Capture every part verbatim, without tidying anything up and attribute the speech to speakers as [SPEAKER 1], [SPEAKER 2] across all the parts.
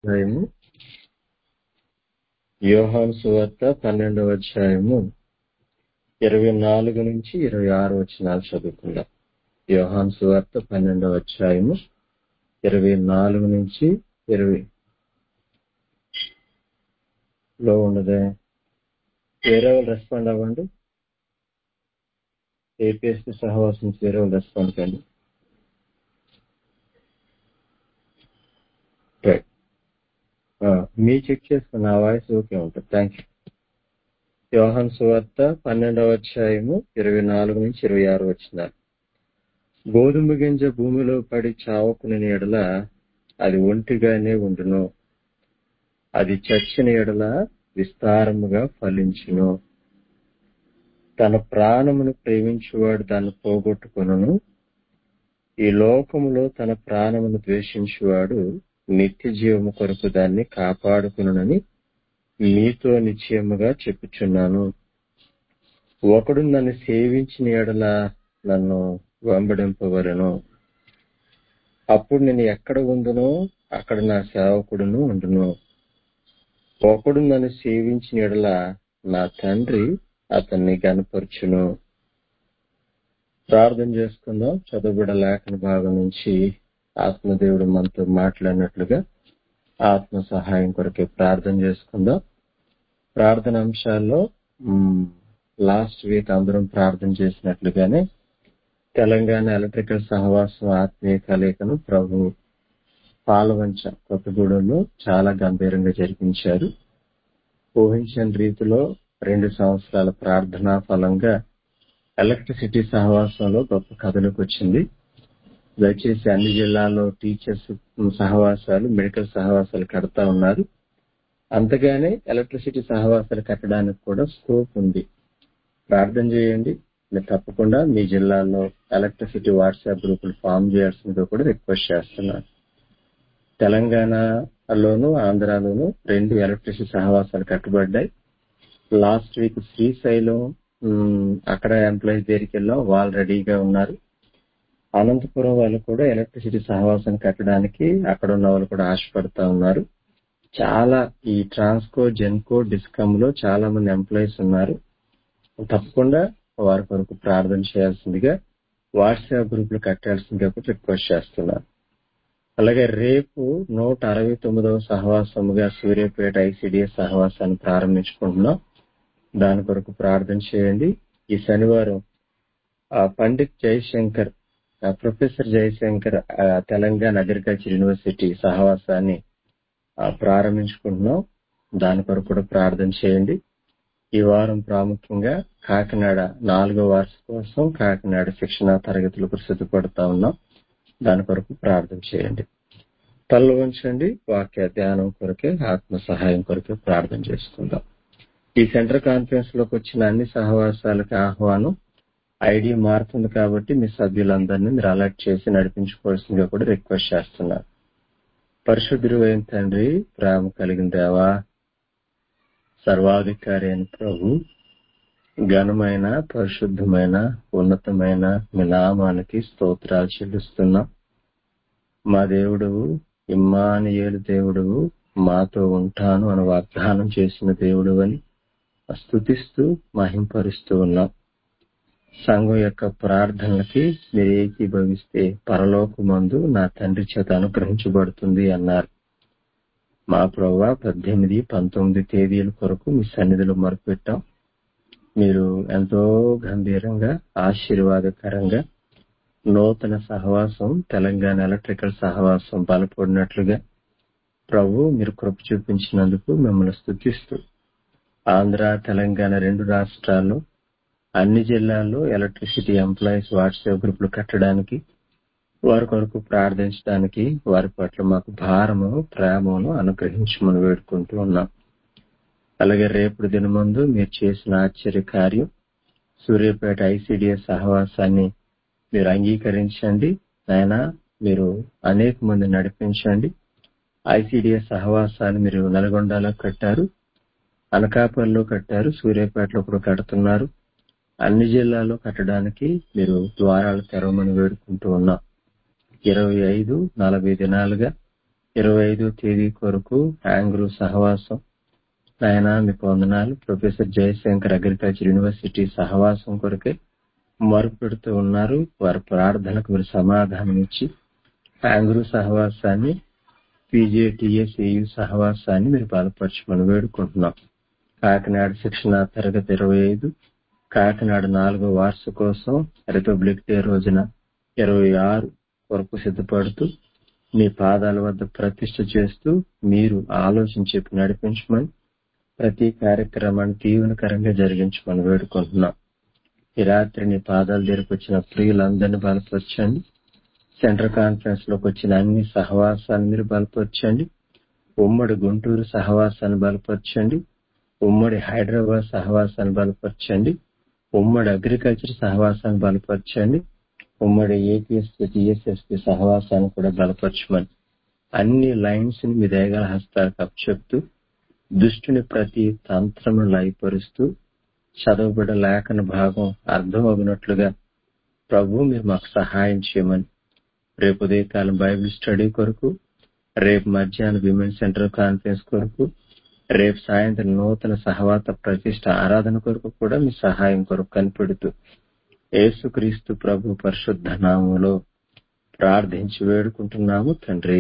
[SPEAKER 1] అధ్యాయము యోహాను సువార్త పన్నెండవ అధ్యాయము ఇరవై నాలుగు నుంచి ఇరవై ఆరు వచనాలు చదువుకుందాం. యోహాను సువార్త పన్నెండవ అధ్యాయము ఇరవై నాలుగు నుంచి ఇరవై లో ఉండదే. వేరే వాళ్ళు రెస్పాండ్ అవ్వండి. ఏపీఎస్పీ సహవాసం నుంచి వేరే వాళ్ళు రెస్పాండ్ కండి. రైట్. మీ చెక్ చేసుకున్న నా వాయిస్ ఓకే ఉంటుంది. Thank you. యోహాను సువార్త పన్నెండవ అధ్యాయము ఇరవై నాలుగు నుంచి ఇరవై ఆరు వచనాలు. గోధుమ గింజ భూమిలో పడి చావకుని ఎడల అది ఒంటిగానే ఉండును, అది చచ్చిన ఎడల విస్తారముగా ఫలించును. తన ప్రాణమును ప్రేమించువాడు దాన్ని పోగొట్టుకొనును, ఈ లోకములో తన ప్రాణమును ద్వేషించువాడు నిత్య జీవము కొరకు దాన్ని కాపాడుకొనునని మీతో నిశ్చయముగా చెప్పుచున్నాను. ఒకడు నన్ను సేవించిన ఎడల నన్ను వెంబడింపవలెను. అప్పుడు నేను ఎక్కడ ఉండునో అక్కడ నా సేవకుడును ఉండును. ఒకడు నన్ను సేవించిన ఎడల నా తండ్రి అతన్ని గనపరచును. ప్రార్థన చేసుకుందాం. చదువుబడ లేఖన భాగం నుంచి ఆత్మదేవుడు మనతో మాట్లాడినట్లుగా ఆత్మ సహాయం కొరకే ప్రార్థన చేసుకుందాం. ప్రార్థన అంశాల్లో లాస్ట్ వీక్ అందరం ప్రార్థన చేసినట్లుగానే తెలంగాణ ఎలక్ట్రికల్ సహవాసం ఆత్మీయ కలయికను ప్రభు పాలవంచ కొత్తగూడెంలో చాలా గంభీరంగా జరిపించారు. ఊహించని రీతిలో రెండు సంవత్సరాల ప్రార్థనా ఫలంగా ఎలక్ట్రిసిటీ సహవాసంలో గొప్ప కథలకు వచ్చింది. దయచేసి అన్ని జిల్లాల్లో టీచర్స్ సహవాసాలు, మెడికల్ సహవాసాలు కడతా ఉన్నారు. అంతగానే ఎలక్ట్రిసిటీ సహవాసాలు కట్టడానికి కూడా స్కోప్ ఉంది. ప్రార్థన చేయండి. మీరు తప్పకుండా మీ జిల్లాల్లో ఎలక్ట్రిసిటీ వాట్సాప్ గ్రూపులు ఫామ్ చేయాల్సిందిగా కూడా రిక్వెస్ట్ చేస్తున్నాను. తెలంగాణలోను ఆంధ్రాలోను రెండు ఎలక్ట్రిసిటీ సహవాసాలు కట్టబడ్డాయి. లాస్ట్ వీక్ శ్రీశైలం అక్కడ ఎంప్లాయీస్ దగ్గరికి వెళ్ళాం, వాళ్ళు రెడీగా ఉన్నారు. అనంతపురం వాళ్ళు కూడా ఎలక్ట్రిసిటీ సహవాసం కట్టడానికి అక్కడ ఉన్న వాళ్ళు కూడా ఆశపడతా ఉన్నారు. చాలా ఈ ట్రాన్స్కో, జెన్కో, డిస్కమ్ లో చాలా మంది ఎంప్లాయీస్ ఉన్నారు. తప్పకుండా వారి కొరకు ప్రార్థన చేయాల్సిందిగా వాట్సాప్ గ్రూపులు కట్టాల్సిందిగా కూడా రిక్వెస్ట్ చేస్తున్నారు. అలాగే రేపు నూట అరవై తొమ్మిదవ సహవాసముగా సూర్యాపేట ఐసిడిఎస్ సహవాసాన్ని ప్రారంభించుకుంటున్నాం. దాని కొరకు ప్రార్థన చేయండి. ఈ శనివారం Pandit Jayashankar, professor Jayashankar Telangana agriculture university సహవాసాన్ని ప్రారంభించుకుంటున్నాం. దాని కొరకు కూడా ప్రార్థన చేయండి. ఈ వారం ప్రాముఖ్యంగా కాకినాడ నాలుగో వార్షికోత్సవం కాకినాడ శిక్షణా తరగతులకు సిద్ధపడతా ఉన్నాం. దాని కొరకు ప్రార్థన చేయండి. తలలో ఉంచండి. వాక్య ధ్యానం కొరకే, ఆత్మ సహాయం కొరకే ప్రార్థన చేసుకుందాం. ఈ సెంటర్ కాన్ఫరెన్స్ లోకి వచ్చిన అన్ని సహవాసాలకు ఆహ్వానం. ఐడి మారుతుంది కాబట్టి మీ సభ్యులందరినీ మీరు అలర్ట్ చేసి నడిపించుకోవాల్సిందిగా కూడా రిక్వెస్ట్ చేస్తున్నారు. పరిశుద్ధుడు అయిన తండ్రి, ప్రేమ కలిగిన దేవా, సర్వాధికారి అయిన ప్రభు, ఘనమైన, పరిశుద్ధమైన, ఉన్నతమైన మీ నామానికి స్తోత్రాలు చెల్లిస్తున్నాం. మా దేవుడువు, ఇమ్మానుయేలు దేవుడువు, మాతో ఉంటాను అని వాగ్దానం చేసిన దేవుడు అని స్తుతిస్తూ మహింపరుస్తూ ఉన్నాం. సంఘం యొక్క ప్రార్థనలకి మీరు ఏకీభవిస్తే పరలోకమందు నా తండ్రి చేత అనుగ్రహించబడుతుంది అన్నారు. మా ప్రభువా, పద్దెనిమిది పంతొమ్మిది తేదీల కొరకు మీ సన్నిధిలో మొరపెట్టాం. మీరు ఎంతో గంభీరంగా, ఆశీర్వాదకరంగా నూతన సహవాసం తెలంగాణ ఎలక్ట్రికల్ సహవాసం బలపడినట్లుగా ప్రభు మీరు కృప చూపించినందుకు మిమ్మల్ని స్తుతిస్తూ ఆంధ్ర, తెలంగాణ రెండు రాష్ట్రాల్లో అన్ని జిల్లాల్లో ఎలక్ట్రిసిటీ ఎంప్లాయీస్ వాట్సాప్ గ్రూపులు కట్టడానికి, వారి కొరకు ప్రార్థించడానికి వారి పట్ల మాకు భారము, ప్రేమను అనుగ్రహించమని వేడుకుంటూ ఉన్నాం. అలాగే రేపటి దినమందు మీరు చేసిన ఆశ్చర్య కార్యం సూర్యాపేట ఐసిడిఎస్ సహవాసాన్ని మీరు అంగీకరించండి. ఆయన మీరు అనేక మంది నడిపించండి. ఐసిడిఎస్ సహవాసాన్ని మీరు నల్గొండలో కట్టారు, అనకాపల్లిలో కట్టారు, సూర్యాపేటలో కూడా కడుతున్నారు. అన్ని జిల్లాల్లో కట్టడానికి మీరు ద్వారాలు తెరవమని వేడుకుంటూ ఉన్నాం. ఇరవై ఐదు నలభై దినాలుగా ఇరవై ఐదో తేదీ కొరకు యాంగ్రూ సహవాసం నాయన మీకు వందనాలు. ప్రొఫెసర్ జయశంకర్ అగ్రికల్చర్ యూనివర్సిటీ సహవాసం కొరకే మొరుపెడుతూ ఉన్నారు. వారి ప్రార్థనకు మీరు సమాధానం ఇచ్చి యాంగ్రూ సహవాసాన్ని, పీజేటీఎస్ఏయు సహవాసాన్ని మీరు బలపరచమని వేడుకుంటున్నాం. కాకినాడ శిక్షణ తరగతి ఇరవై ఐదు, కాకినాడ నాలుగో వార్షికోత్సవం రిపబ్లిక్ డే రోజున ఇరవై ఆరు కొరకు సిద్ధపడుతూ మీ పాదాల వద్ద ప్రతిష్ఠ చేస్తూ మీరు ఆలోచన చెప్పి నడిపించమని, ప్రతి కార్యక్రమాన్ని దీవెనకరంగా జరిగించమని వేడుకుంటున్నాం. ఈ రాత్రి నీ పాదాల దగ్గరకు వచ్చిన ప్రియులందరినీ బలపరచండి. సెంట్రల్ కాన్ఫరెన్స్ లోకి వచ్చిన అన్ని సహవాసాన్ని మీరు బలపరచండి. ఉమ్మడి గుంటూరు సహవాసాన్ని బలపరచండి. ఉమ్మడి హైదరాబాద్ సహవాసాన్ని బలపరచండి. ఉమ్మడి అగ్రికల్చర్ సహవాసాన్ని బలపరచండి. ఉమ్మడి ఏపీఎస్పీ టీఎస్ఎస్పీ సహవాసాన్ని కూడా బలపరచమని, అన్ని లైన్స్ ని మీ దయగల హస్తాలకు అప్పచెప్తూ దుష్టుని ప్రతి తంత్రము లయపరుస్తూ చదవబడ లేఖన భాగం అర్థం అగినట్లుగా ప్రభు మీరు మాకు సహాయం చేయమని, రేపు ఉదయకాలం బైబిల్ స్టడీ కొరకు, రేపు మధ్యాహ్నం విమెన్ సెంట్రల్ కాన్ఫరెన్స్ కొరకు, రేపు సాయంత్రం నూతన సహవాత ప్రతిష్ట ఆరాధన కొరకు కూడా మీ సహాయం కొరకు కనిపెడుతూ యేసుక్రీస్తు ప్రభు పరిశుద్ధ నామములో ప్రార్థించి వేడుకుంటున్నాము తండ్రి.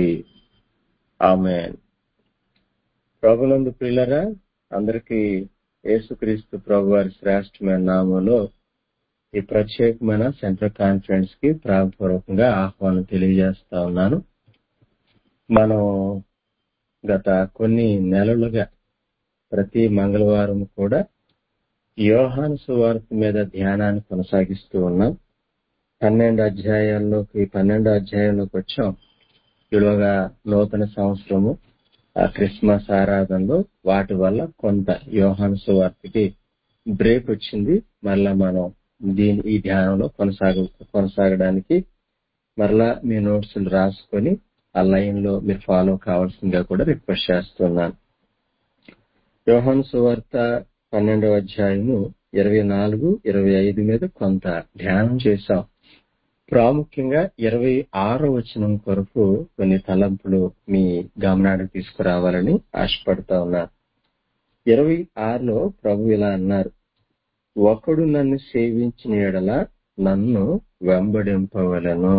[SPEAKER 1] ఆమేన్. ప్రభునందు ప్రియులరా, అందరికీ యేసుక్రీస్తు ప్రభు వారి శ్రేష్టమైన నామంలో ఈ ప్రత్యేకమైన సెంట్రల్ కాన్ఫరెన్స్ కి ప్రారంభపూర్వకంగా ఆహ్వానం తెలియజేస్తా ఉన్నాను. మనం గత కొన్ని నెలలుగా ప్రతి మంగళవారం కూడా యోహాను సువార్త మీద ధ్యానాన్ని కొనసాగిస్తూ ఉన్నాం. పన్నెండు అధ్యాయాల్లోకి పన్నెండో అధ్యాయంలోకి వచ్చాం. ఇలాగా నూతన సంవత్సరము, ఆ క్రిస్మస్ ఆరాధనలో వాటి వల్ల కొంత యోహాను సువార్తకి బ్రేక్ వచ్చింది. మరలా మనం దీని ఈ ధ్యానంలో కొనసాగ కొనసాగడానికి మరలా మీ నోట్స్ రాసుకొని ఆ లైన్ లో మీరు ఫాలో కావాల్సిందిగా కూడా రిక్వెస్ట్ చేస్తున్నాను. యోహాను సువార్త పన్నెండవ అధ్యాయము ఇరవై నాలుగు ఇరవై ఐదు మీద కొంత ధ్యానం చేశాం. ప్రాముఖ్యంగా ఇరవై ఆరో వచనం కొరకు కొన్ని తలంపులు మీ గమనానికి తీసుకురావాలని ఆశపడతా ఉన్నారు. ఇరవై ఆరులో ప్రభు ఇలా అన్నారు, ఒకడు నన్ను సేవించిన ఎడల నన్ను వెంబడింపవలెను.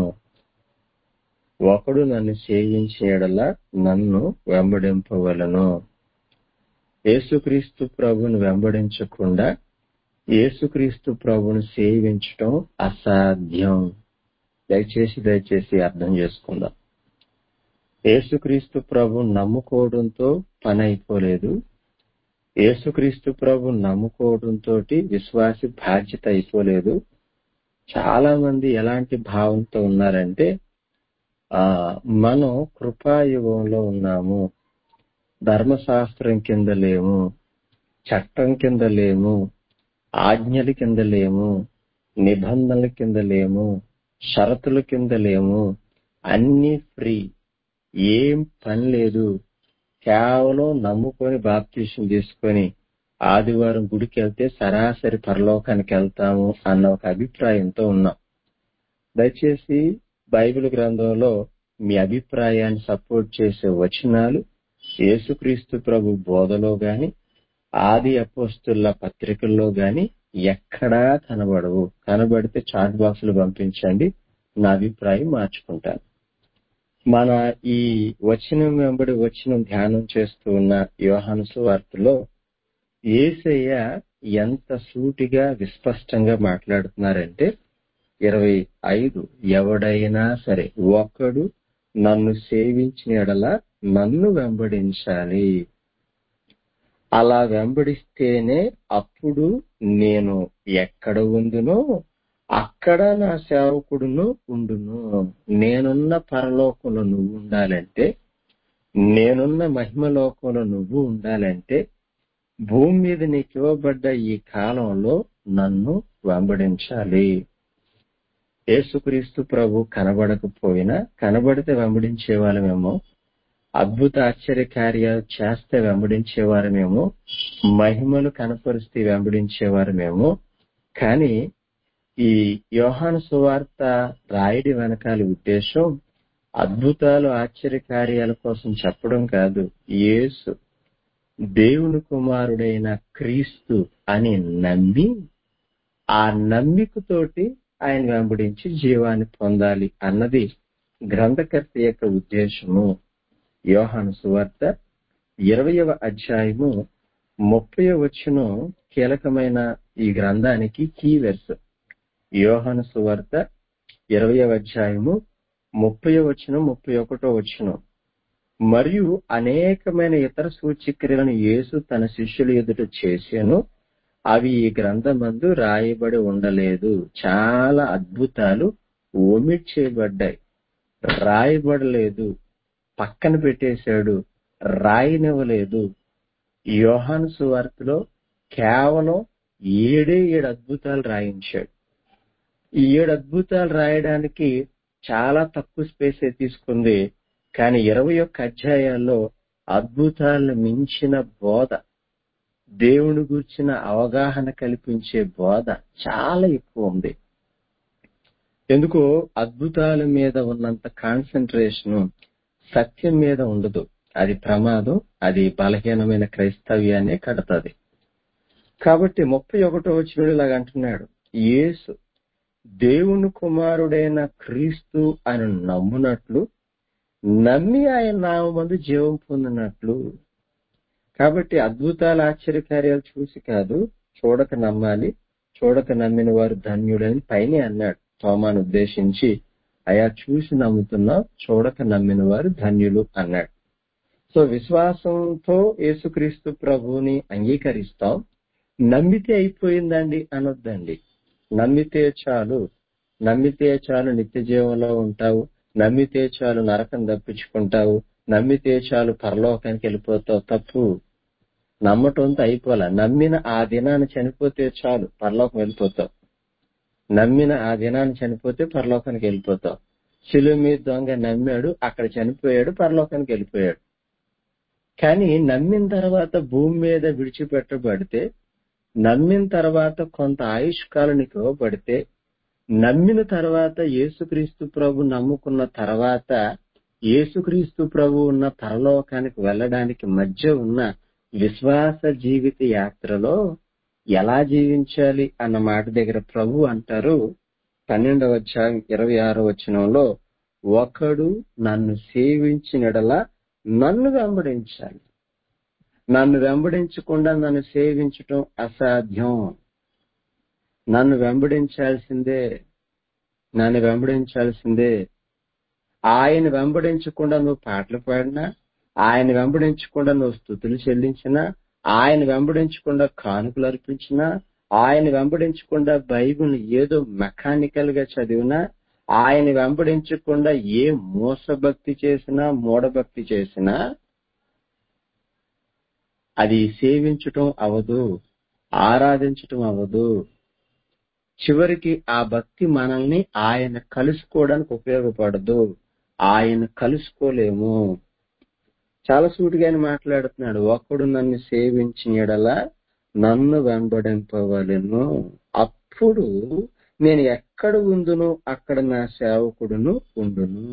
[SPEAKER 1] ఒకడు నన్ను సేవించిన ఎడల నన్ను వెంబడింపవలెను. యేసుక్రీస్తు ప్రభుని వెంబడించకుండా యేసుక్రీస్తు ప్రభుని సేవించటం అసాధ్యం. దయచేసి దయచేసి అర్థం చేసుకుందాం. యేసుక్రీస్తు ప్రభుని నమ్ముకోవడంతో పని అయిపోలేదు. యేసుక్రీస్తు ప్రభుని నమ్ముకోవడంతో విశ్వాసి బాధ్యత అయిపోలేదు. చాలా మంది ఎలాంటి భావంతో ఉన్నారంటే, ఆ మనం కృపాయుగంలో ఉన్నాము, ధర్మశాస్త్రం కింద లేము, చట్టం కింద లేము, ఆజ్ఞల కింద లేము, నిబంధనల కింద లేము, షరతుల కింద లేము, అన్ని ఫ్రీ, ఏం పని లేదు, కేవలం నమ్ముకొని బాప్తీసం తీసుకొని ఆదివారం గుడికి వెళ్తే సరాసరి పరలోకానికి వెళ్తాము అన్న ఒక అభిప్రాయంతో ఉన్నాం. దయచేసి బైబిల్ గ్రంథంలో మీ అభిప్రాయాన్ని సపోర్ట్ చేసే వచనాలు యేసుక్రీస్తు ప్రభు బోధలో గాని, ఆది అపోస్తుల పత్రికల్లో గాని ఎక్కడా కనబడవు. కనబడితే చాట్ బాక్స్ లో పంపించండి, నా అభిప్రాయం మార్చుకుంటాను. మన ఈ వచనం వెంబడి వచనం ధ్యానం చేస్తూ ఉన్న యోహాను సువార్తలో యేసయ్య ఎంత సూటిగా విస్పష్టంగా మాట్లాడుతున్నారంటే, ఇరవై ఐదు ఎవడైనా సరే ఒక్కడు నన్ను సేవించిన ఎడల నన్ను వెంబడించాలి. అలా వెంబడిస్తేనే అప్పుడు నేను ఎక్కడ ఉందునో అక్కడ నా సేవకుడును ఉండును. నేనున్న పరలోకంలో నువ్వు ఉండాలంటే, నేనున్న మహిమలోకంలో నువ్వు ఉండాలంటే, భూమి మీద నీకు ఇవ్వబడ్డ ఈ కాలంలో నన్ను వెంబడించాలి. యేసుక్రీస్తు ప్రభు కనబడకపోయినా, కనబడితే వెంబడించే వాళ్ళమేమో, అద్భుత ఆశ్చర్య కార్యాలు చేస్తే వెంబడించేవారమేమో, మహిమలు కనపరిస్తే వెంబడించేవారమేమో. కానీ ఈ యోహాను సువార్త రాయడి వెనకాల ఉద్దేశం అద్భుతాలు ఆశ్చర్యకార్యాల కోసం చెప్పడం కాదు, యేసు దేవుని కుమారుడైన క్రీస్తు అని నమ్మి ఆ నమ్మికతోటి ఆయన వెంబడించి జీవాన్ని పొందాలి అన్నది గ్రంథకర్త యొక్క ఉద్దేశము. యోహాను సువార్త ఇరవయవ అధ్యాయము ముప్పై వచనం కీలకమైన ఈ గ్రంథానికి కీ వెర్స్. యోహాను సువార్త ఇరవయవ అధ్యాయము ముప్పై వచనం ముప్పై ఒకటో వచనం. మరియు అనేకమైన ఇతర సూచక్రియలను యేసు తన శిష్యుల ఎదుట చేశాను, అవి ఈ గ్రంథమందు రాయబడి ఉండలేదు. చాలా అద్భుతాలు ఒమిట్ చేయబడ్డాయి, రాయబడలేదు, పక్కన పెట్టేశాడు, రాయనివ్వలేదు. యోహాను సువార్తలో కేవలం ఏడే ఏడు అద్భుతాలు రాయించాడు. ఈ ఏడు అద్భుతాలు రాయడానికి చాలా తక్కువ స్పేసే తీసుకుంది. కానీ ఇరవై ఒక్క అధ్యాయాల్లో అద్భుతాలను మించిన బోధ, దేవుని గురించిన అవగాహన కల్పించే బోధ చాలా ఎక్కువ ఉంది. ఎందుకో అద్భుతాల మీద ఉన్నంత కాన్సన్ట్రేషన్ సత్యం మీద ఉండదు. అది ప్రమాదం, అది బలహీనమైన క్రైస్తవ్యాన్ని కడతది. కాబట్టి ముప్పై ఒకటో వచనం ఇలాగ అంటున్నాడు, యేసు దేవుని కుమారుడైన క్రీస్తు అని నమ్మునట్లు, నమ్మి ఆయన నామమందు జీవం పొందినట్లు. కాబట్టి అద్భుతాల ఆశ్చర్యకార్యాలు చూసి కాదు, చూడక నమ్మాలి, చూడక నమ్మిన వారు ధన్యుడని పైనే అన్నాడు. తోమాను ఉద్దేశించి, అయా చూసి నమ్ముతున్నావు, చూడక నమ్మిన వారు ధన్యులు అన్నాడు. సో విశ్వాసంతో యేసుక్రీస్తు ప్రభువుని అంగీకరిస్తాం, నమ్మితే అయిపోయిందండి అనొద్దండి. నమ్మితే చాలు, నమ్మితే చాలు నిత్య జీవంలో ఉంటావు, నమ్మితే చాలు నరకం తప్పించుకుంటావు, నమ్మితే చాలు పరలోకానికి వెళ్ళిపోతావు. తప్పు. నమ్మటంతో అయిపోలే. నమ్మిన ఆ దినాన్ని చనిపోతే చాలు పరలోకం వెళ్ళిపోతావు. నమ్మిన ఆ దినాన్ని చనిపోతే పరలోకానికి వెళ్ళిపోతావు. శిలువ మీద దొంగ నమ్మాడు, అక్కడ చనిపోయాడు, పరలోకానికి వెళ్ళిపోయాడు. కానీ నమ్మిన తర్వాత భూమి మీద విడిచిపెట్టబడితే, నమ్మిన తర్వాత కొంత ఆయుష్కాలం నీకు ఇవ్వబడితే, నమ్మిన తర్వాత యేసుక్రీస్తు ప్రభు నమ్ముకున్న తర్వాత యేసుక్రీస్తు ప్రభు ఉన్న పరలోకానికి వెళ్ళడానికి మధ్య ఉన్న విశ్వాస జీవిత యాత్రలో ఎలా జీవించాలి అన్న మాట దగ్గర ప్రభు అంటారు పన్నెండవ అధ్యాయం ఇరవై ఆరో వచనంలో, ఒకడు నన్ను సేవించినడలా నన్ను వెంబడించాలి. నన్ను వెంబడించకుండా నన్ను సేవించటం అసాధ్యం. నన్ను వెంబడించాల్సిందే, నన్ను వెంబడించాల్సిందే. ఆయన వెంబడించకుండా నువ్వు పాటలు పాడినా, ఆయన వెంబడించకుండా నువ్వు స్తుతులు చెల్లించినా, ఆయన వెంబడించకుండా కానుకలు అర్పించినా, ఆయన వెంబడించకుండా బైబిల్ ఏదో మెకానికల్ గా చదివినా, ఆయన వెంబడించకుండా ఏ మోసభక్తి చేసినా, మూఢభక్తి చేసినా అది సేవించటం అవదు, ఆరాధించటం అవదు. చివరికి ఆ భక్తి మనల్ని ఆయన కలుసుకోవడానికి ఉపయోగపడదు. ఆయన కలుసుకోలేము. చాలా సూటిగా ఆయన మాట్లాడుతున్నాడు, ఒకడు నన్ను సేవించిన యెడల నన్ను వెంబడింపవలెను, అప్పుడు నేను ఎక్కడ ఉందును అక్కడ నా సేవకుడును ఉండును.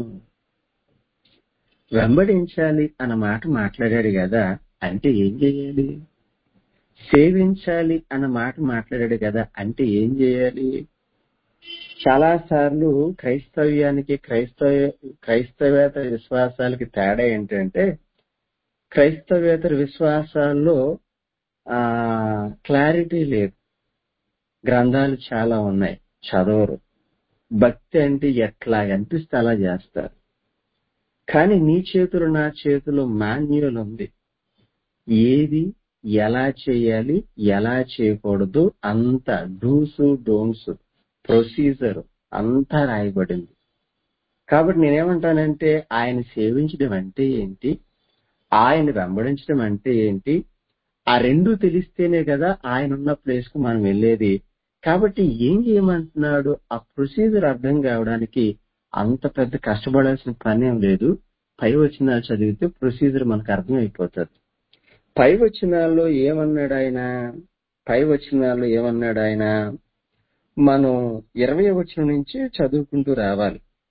[SPEAKER 1] వెంబడించాలి అన్న మాట మాట్లాడాడు కదా, అంటే ఏం చేయాలి? సేవించాలి అన్న మాట మాట్లాడాడు కదా, అంటే ఏం చేయాలి? చాలా సార్లు క్రైస్తవ్యానికి క్రైస్తవ క్రైస్తవేతర విశ్వాసాలకి తేడా ఏంటంటే, క్రైస్తవేతర విశ్వాసాల్లో ఆ క్లారిటీ లేదు. గ్రంథాలు చాలా ఉన్నాయి, చదవరు. భక్తి అంటే ఎట్లా అనిపిస్తే అలా చేస్తారు. కానీ నీ చేతులు నా చేతులు మాన్యువల్ ఉంది. ఏది ఎలా చేయాలి, ఎలా చేయకూడదు, అంత డూస్ డోంట్స్ ప్రొసీజర్ అంతా రాయబడింది. కాబట్టి నేనేమంటానంటే, ఆయన సేవించడం అంటే ఏంటి, ఆయన వెంబడించడం అంటే ఏంటి, ఆ రెండు తెలిస్తేనే కదా ఆయన ఉన్న ప్లేస్ కు మనం వెళ్ళేది. కాబట్టి ఏం చేయమంటున్నాడు, ఆ ప్రొసీజర్ అర్థం కావడానికి అంత పెద్ద కష్టపడాల్సిన పని ఏం లేదు. పై వచనాలు చదివితే ప్రొసీజర్ మనకు అర్థం అయిపోతుంది. పై వచనాల్లో ఏమన్నాడు ఆయన, పై వచనాల్లో ఏమన్నాడు ఆయన, మనం ఇరవై వచనం నుంచి చదువుకుంటూ రావాలి.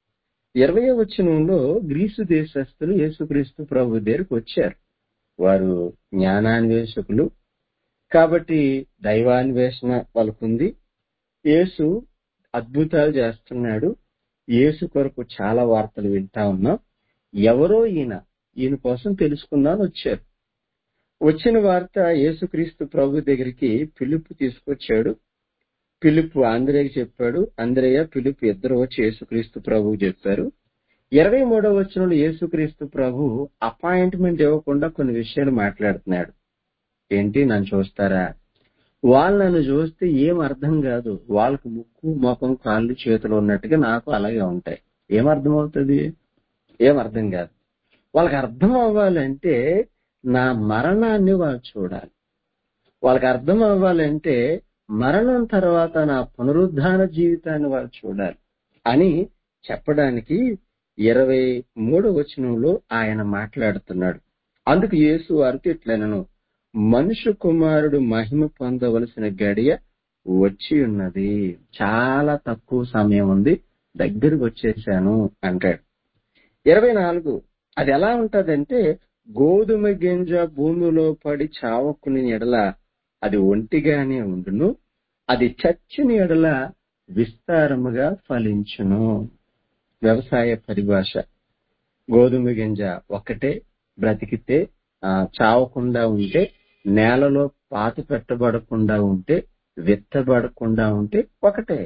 [SPEAKER 1] ఇరవై వచనంలో గ్రీసు దేశస్థులు యేసుక్రీస్తు ప్రభు దగ్గరికి వచ్చారు. వారు జ్ఞానాన్వేషకులు కాబట్టి దైవాన్వేషణ వాళ్ళకుంది. యేసు అద్భుతాలు చేస్తున్నాడు. యేసు కొరకు చాలా వార్తలు వింటా ఉన్నాం. ఎవరో ఈయన ఈయన కోసం తెలుసుకుందాం వచ్చారు. వచ్చిన వార్త యేసుక్రీస్తు ప్రభు దగ్గరికి ఫిలిప్పు తీసుకొచ్చాడు. ఫిలిప్పు ఆంద్రేయకి చెప్పాడు. ఆంద్రేయ ఫిలిప్పు ఇద్దరు వచ్చి యేసుక్రీస్తు ప్రభువు చెప్పారు. ఇరవై మూడవ వచనంలో యేసుక్రీస్తు ప్రభు అపాయింట్మెంట్ ఇవ్వకుండా కొన్ని విషయాలు మాట్లాడుతున్నాడు. ఏంటి, నన్ను చూస్తారా? వాళ్ళు నన్ను చూస్తే ఏం అర్థం కాదు. వాళ్ళకు ముక్కు ముఖం కాళ్ళు చేతులు ఉన్నట్టుగా నాకు అలాగే ఉంటాయి. ఏం అర్థం అవుతుంది? ఏం అర్థం కాదు. వాళ్ళకి అర్థం అవ్వాలంటే నా మరణాన్ని వాళ్ళు చూడాలి. వాళ్ళకి అర్థం అవ్వాలంటే మరణం తర్వాత నా పునరుద్ధాన జీవితాన్ని వాళ్ళు చూడాలి అని చెప్పడానికి ఇరవై మూడో వచనంలో ఆయన మాట్లాడుతున్నాడు. అందుకు యేసు వారికి ఇట్లనను, మనుష్య కుమారుడు మహిమ పొందవలసిన గడియ వచ్చి ఉన్నది. చాలా తక్కువ సమయం ఉంది, దగ్గరకు వచ్చేసాను అంటాడు. ఇరవై నాలుగు అది ఎలా ఉంటదంటే, గోధుమ గింజ భూమిలో పడి చావకుని ఎడల అది ఒంటిగానే ఉండును, అది చచ్చిన ఎడల విస్తారముగా ఫలించును. వ్యవసాయ పరిభాష. గోధుమ గింజ ఒక్కటే బ్రతికితే ఆ చావకుండా ఉంటే, నేలలో పాతి పెట్టబడకుండా ఉంటే, విత్తబడకుండా ఉంటే ఒకటే.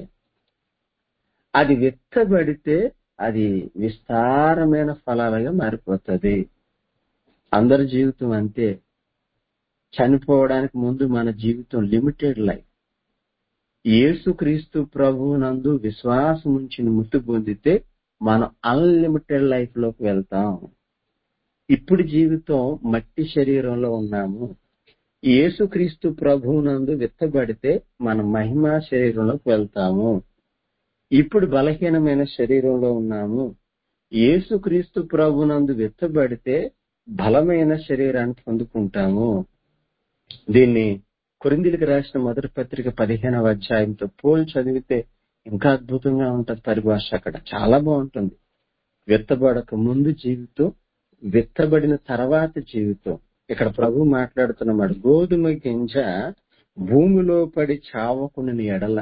[SPEAKER 1] అది విత్తబడితే అది విస్తారమైన ఫలాలుగా మారిపోతుంది. అందరి జీవితం అంతే. చనిపోవడానికి ముందు మన జీవితం లిమిటెడ్ లైఫ్. యేసుక్రీస్తు ప్రభువునందు విశ్వాసం ఉంచి ముక్తి పొందితే మనం అన్లిమిటెడ్ లైఫ్ లోకి వెళ్తాం. ఇప్పుడు జీవితం మట్టి శరీరంలో ఉన్నాము. యేసుక్రీస్తు ప్రభువునందు విత్తబడితే మన మహిమా శరీరంలోకి వెళ్తాము. ఇప్పుడు బలహీనమైన శరీరంలో ఉన్నాము. యేసుక్రీస్తు ప్రభువునందు విత్తబడితే బలమైన శరీరాన్ని పొందుకుంటాము. దీన్ని కొరింథీయులకు రాసిన మొదటి పత్రిక పదిహేనవ అధ్యాయంతో పోల్ చదివితే ఇంకా అద్భుతంగా ఉంటది పరిభాష. అక్కడ చాలా బాగుంటుంది. విత్తబడక ముందు జీవితం, విత్తబడిన తర్వాత జీవితం. ఇక్కడ ప్రభు మాట్లాడుతున్నమాట, గోధుమ గింజ భూమిలో పడి చావకుని ఎడల,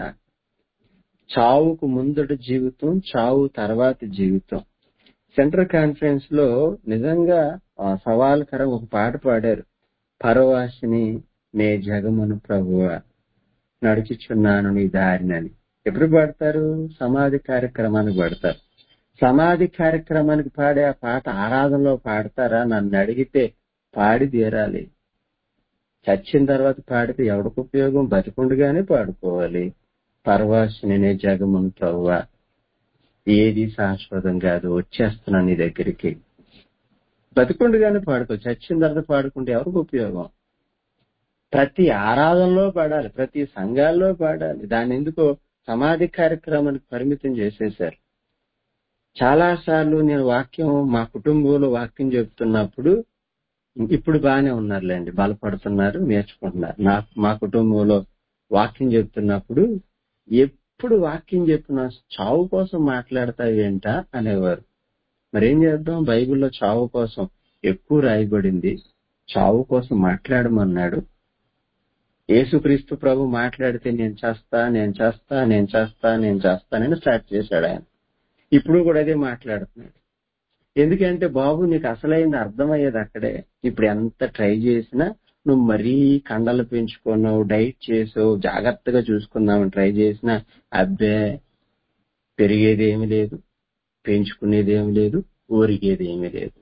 [SPEAKER 1] చావుకు ముందటి జీవితం, చావు తర్వాత జీవితం. సెంట్రల్ కాన్ఫరెన్స్ లో నిజంగా సవాల్కరం ఒక పాట పాడారు. పరవాసిని నే జగమును ప్రభువా, నడుచుచున్నాను నీ దారినని. ఎప్పుడు పాడతారు? సమాధి కార్యక్రమానికి పాడతారు. సమాధి కార్యక్రమానికి పాడే ఆ పాట ఆరాధనలో పాడతారా? నన్ను అడిగితే పాడి తీరాలి. చచ్చిన తర్వాత పాడితే ఎవరికి ఉపయోగం? బతికుండగానే పాడుకోవాలి. పరవాసిని నే జగమును ప్రభువా, ఏది శాశ్వతం కాదు, వచ్చేస్తున్నా నీ దగ్గరికి. బతికుండగానే పాడుకో. చచ్చిన తర్వాత పాడుకుంటే ఎవరికి ఉపయోగం? ప్రతి ఆరాధనలో పాడాలి, ప్రతి సంఘాల్లో పాడాలి. దాన్ని ఎందుకో సమాధి కార్యక్రమానికి పరిమితం చేసేశారు. చాలా సార్లు నేను వాక్యం మా కుటుంబంలో వాక్యం చెప్తున్నప్పుడు, ఇప్పుడు బాగానే ఉన్నారులేండి, బలపడుతున్నారు, నేర్చుకుంటున్నారు. నా మా కుటుంబంలో వాక్యం చెప్తున్నప్పుడు ఎప్పుడు వాక్యం చెప్పినా చావు కోసం మాట్లాడతావేంటా అనేవారు. మరేం చేద్దాం? బైబిల్లో చావు కోసం ఎక్కువ రాయబడింది. చావు కోసం మాట్లాడమన్నాడు. యేసుక్రీస్తు ప్రభు మాట్లాడితే నేను చేస్తా నేను చేస్తా నేను చేస్తా నేను చేస్తానని స్టార్ట్ చేశాడు ఆయన. ఇప్పుడు కూడా అదే మాట్లాడుతున్నాడు. ఎందుకంటే బాబు నీకు అసలైంది అర్థమయ్యేది అక్కడే. ఇప్పుడు ఎంత ట్రై చేసినా నువ్వు మరీ కండలు పెంచుకున్నావు, డైట్ చేసావు, జాగ్రత్తగా చూసుకుందామని ట్రై చేసినా అబ్బే పెరిగేది ఏమీ లేదు, పెంచుకునేది ఏమీ లేదు, ఊరిగేది ఏమీ లేదు.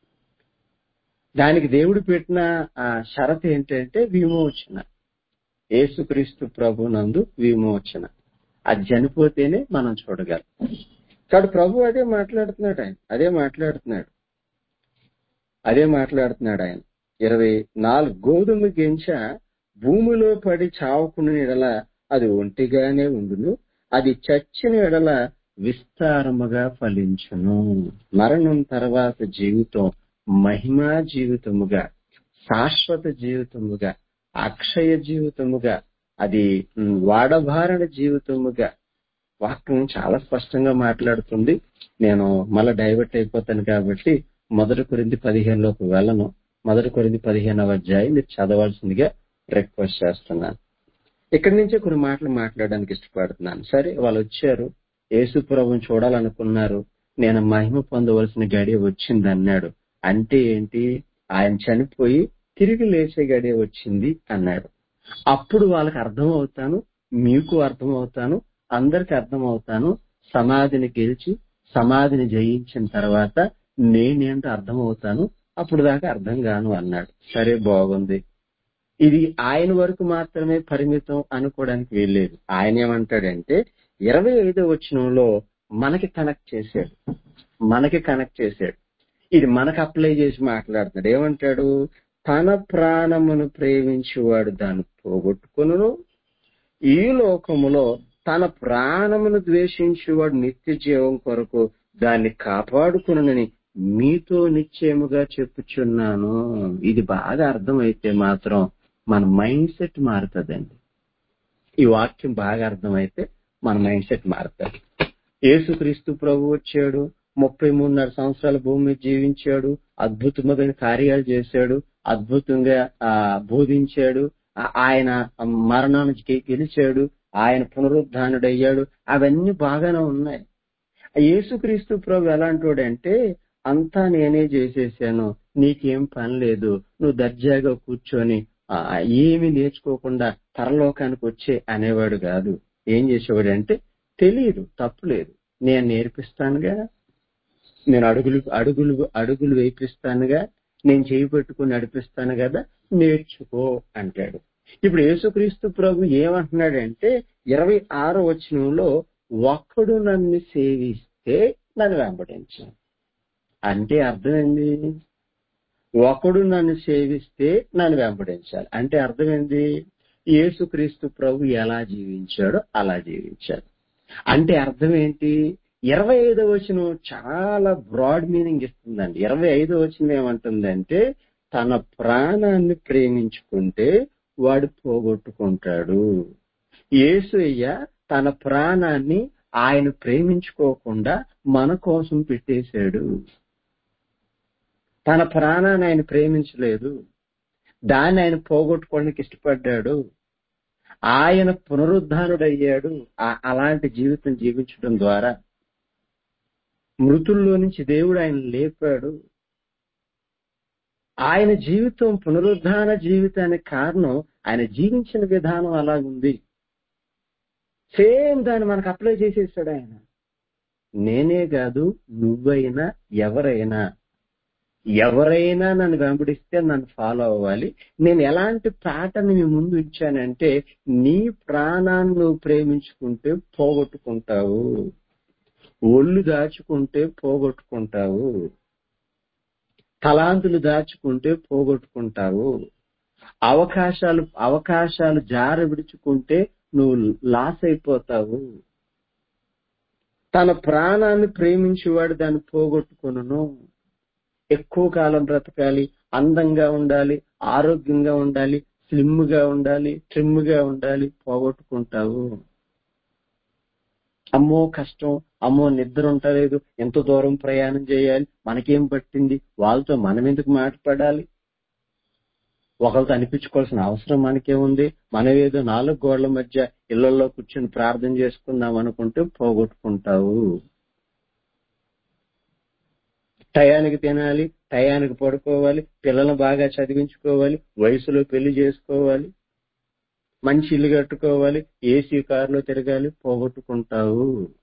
[SPEAKER 1] దానికి దేవుడు పెట్టిన ఆ షరతు ఏంటంటే విమోచన. యేసుక్రీస్తు ప్రభునందు విమోచన. అది చనిపోతేనే మనం చూడగలం. కాబట్టి ప్రభు అదే మాట్లాడుతున్నాడు. ఆయన అదే మాట్లాడుతున్నాడు అదే మాట్లాడుతున్నాడు ఆయన ఇరవై నాలుగు గోధుమ గింజ భూమిలో పడి చావకుని ఎడల అది ఒంటిగానే ఉండును, అది చచ్చిన ఎడల విస్తారముగా ఫలించును. మరణం తర్వాత జీవితం మహిమా జీవితముగా, శాశ్వత జీవితముగా, అక్షయ జీవితముగా, అది వాడబారణ జీవితముగా, వాక్యం చాలా స్పష్టంగా మాట్లాడుతుంది. నేను మళ్ళా డైవర్ట్ అయిపోతాను కాబట్టి మొదటి కొరింథీ పదిహేనులోకి వెళ్ళను. మొదటి కొరింథీ పదిహేనవ అధ్యాయం మీరు చదవాల్సిందిగా రిక్వెస్ట్ చేస్తున్నాను. ఇక్కడి నుంచే కొన్ని మాటలు మాట్లాడడానికి ఇష్టపడుతున్నాను. సరే, వాళ్ళు వచ్చారు, యేసు ప్రభువుని చూడాలనుకున్నారు, నేను మహిమ పొందవలసిన గడియ వచ్చింది అన్నాడు. అంటే ఏంటి? ఆయన చనిపోయి తిరిగి లేచే గడియ వచ్చింది అన్నాడు. అప్పుడు వాళ్ళకి అర్థం అవుతాను, మీకు అర్థం అవుతాను, అందరికి అర్థం అవుతాను. సమాధిని గెలిచి సమాధిని జయించిన తర్వాత నేనేంటో అర్థం అవుతాను, అప్పుడు దాకా అర్థం కాను అన్నాడు. సరే, బాగుంది. ఇది ఆయన వరకు మాత్రమే పరిమితం అనుకోవడానికి వీల్లేదు. ఆయన ఏమంటాడంటే ఇరవై ఐదో వచనంలో మనకి కనెక్ట్ చేశాడు మనకి కనెక్ట్ చేశాడు ఇది మనకు అప్లై చేసి మాట్లాడుతున్నాడు. ఏమంటాడు? తన ప్రాణమును ప్రేమించేవాడు దాన్ని పోగొట్టుకొనును, ఈ లోకములో తన ప్రాణమును ద్వేషించేవాడు నిత్య జీవం కొరకు దాన్ని కాపాడుకునని మీతో నిశ్చయముగా చెప్పుచున్నాను. ఇది బాగా అర్థమైతే మాత్రం మన మైండ్ సెట్ మారుతుందండి. ఈ వాక్యం బాగా అర్థమైతే మన మైండ్ సెట్ మారుతుంది. యేసుక్రీస్తు ప్రభు వచ్చాడు, ముప్పై మూడున్నర సంవత్సరాల భూమి మీద జీవించాడు, అద్భుతమైన కార్యాలు చేశాడు, అద్భుతంగా ఆ బోధించాడు, ఆ- ఆయన మరణానికి గెలిచాడు, ఆయన పునరుద్ధానుడయ్యాడు. అవన్నీ బాగానే ఉన్నాయి. యేసుక్రీస్తు ప్రభు ఎలాంటోడంటే అంతా నేనే చేసేసాను, నీకేం పని లేదు, నువ్వు దర్జాగా కూర్చొని ఆ, ఏమి నేర్చుకోకుండా పరలోకానికి వచ్చే అనేవాడు కాదు. ఏం చేసేవాడు అంటే తెలియదు, తప్పులేదు, నేను నేర్పిస్తానుగా, నేను అడుగులు అడుగులు అడుగులు వేయిస్తానుగా, నేను చేయి పెట్టుకుని నడిపిస్తాను కదా, నేర్చుకో అంటాడు. ఇప్పుడు యేసుక్రీస్తు ప్రభు ఏమంటున్నాడంటే ఇరవై ఆరో వచనంలో ఒక్కడు నన్ను సేవిస్తే నన్ను వెంబడించాను. అంటే అర్థం ఏంది? ఒకడు నన్ను సేవిస్తే నన్ను వెంబడించాలి అంటే అర్థం ఏంది? యేసుక్రీస్తు ప్రభు ఎలా జీవించాడో అలా జీవించాడు. అంటే అర్థం ఏంటి? ఇరవై ఐదో వచనం చాలా బ్రాడ్ మీనింగ్ ఇస్తుందండి. ఇరవై ఐదో వచనం ఏమంటుందంటే తన ప్రాణాన్ని ప్రేమించుకుంటే వాడు పోగొట్టుకుంటాడు. యేసయ్య తన ప్రాణాన్ని ఆయన ప్రేమించుకోకుండా మన కోసం పెట్టేశాడు. తన ప్రాణాన్ని ఆయన ప్రేమించలేదు, దాన్ని ఆయన పోగొట్టుకోవడానికి ఇష్టపడ్డాడు. ఆయన పునరుద్ధానుడయ్యాడు. ఆ- అలాంటి జీవితం జీవించడం ద్వారా మృతుల్లో నుంచి దేవుడు ఆయన లేపాడు. ఆయన జీవితం పునరుద్ధాన జీవితానికి కారణం ఆయన జీవించిన విధానం అలాగుంది. సేమ్ దాన్ని మనకు అప్లై చేసేసాడు ఆయన. నేనే కాదు, నువ్వైనా ఎవరైనా ఎవరైనా నన్ను వెంబడిస్తే నన్ను ఫాలో అవ్వాలి. నేను ఎలాంటి ప్యాటర్న్ మీ ముందు ఇచ్చానంటే నీ ప్రాణాన్ని నువ్వు ప్రేమించుకుంటే పోగొట్టుకుంటావు, ఒళ్ళు దాచుకుంటే పోగొట్టుకుంటావు, తలాంతులు దాచుకుంటే పోగొట్టుకుంటావు, అవకాశాలు అవకాశాలు జార విడుచుకుంటే నువ్వు లాస్ అయిపోతావు. తన ప్రాణాన్ని ప్రేమించేవాడు దాన్ని పోగొట్టుకొనును. ఎక్కువ కాలం బ్రతకాలి, అందంగా ఉండాలి, ఆరోగ్యంగా ఉండాలి, స్లిమ్ గా ఉండాలి, ట్రిమ్ గా ఉండాలి, పోగొట్టుకుంటావు. అమ్మో కష్టం, అమ్మో నిద్ర ఉంటలేదు, ఎంత దూరం ప్రయాణం చేయాలి, మనకేం పట్టింది, వాళ్ళతో మనం ఎందుకు మాట్లాడాలి, ఒకరితో అనిపించుకోవాల్సిన అవసరం మనకేముంది, మనం ఏదో నాలుగు గోళ్ల మధ్య ఇళ్లలో కూర్చొని ప్రార్థన చేసుకుందాం అనుకుంటే పోగొట్టుకుంటావు. టయానికి తినాలి, టయానికి పడుకోవాలి, పిల్లలను బాగా చదివించుకోవాలి, వయసులో పెళ్లి చేసుకోవాలి, మంచి ఇల్లు కట్టుకోవాలి, ఏసీ కారులో తిరగాలి, పోగొట్టుకుంటావు.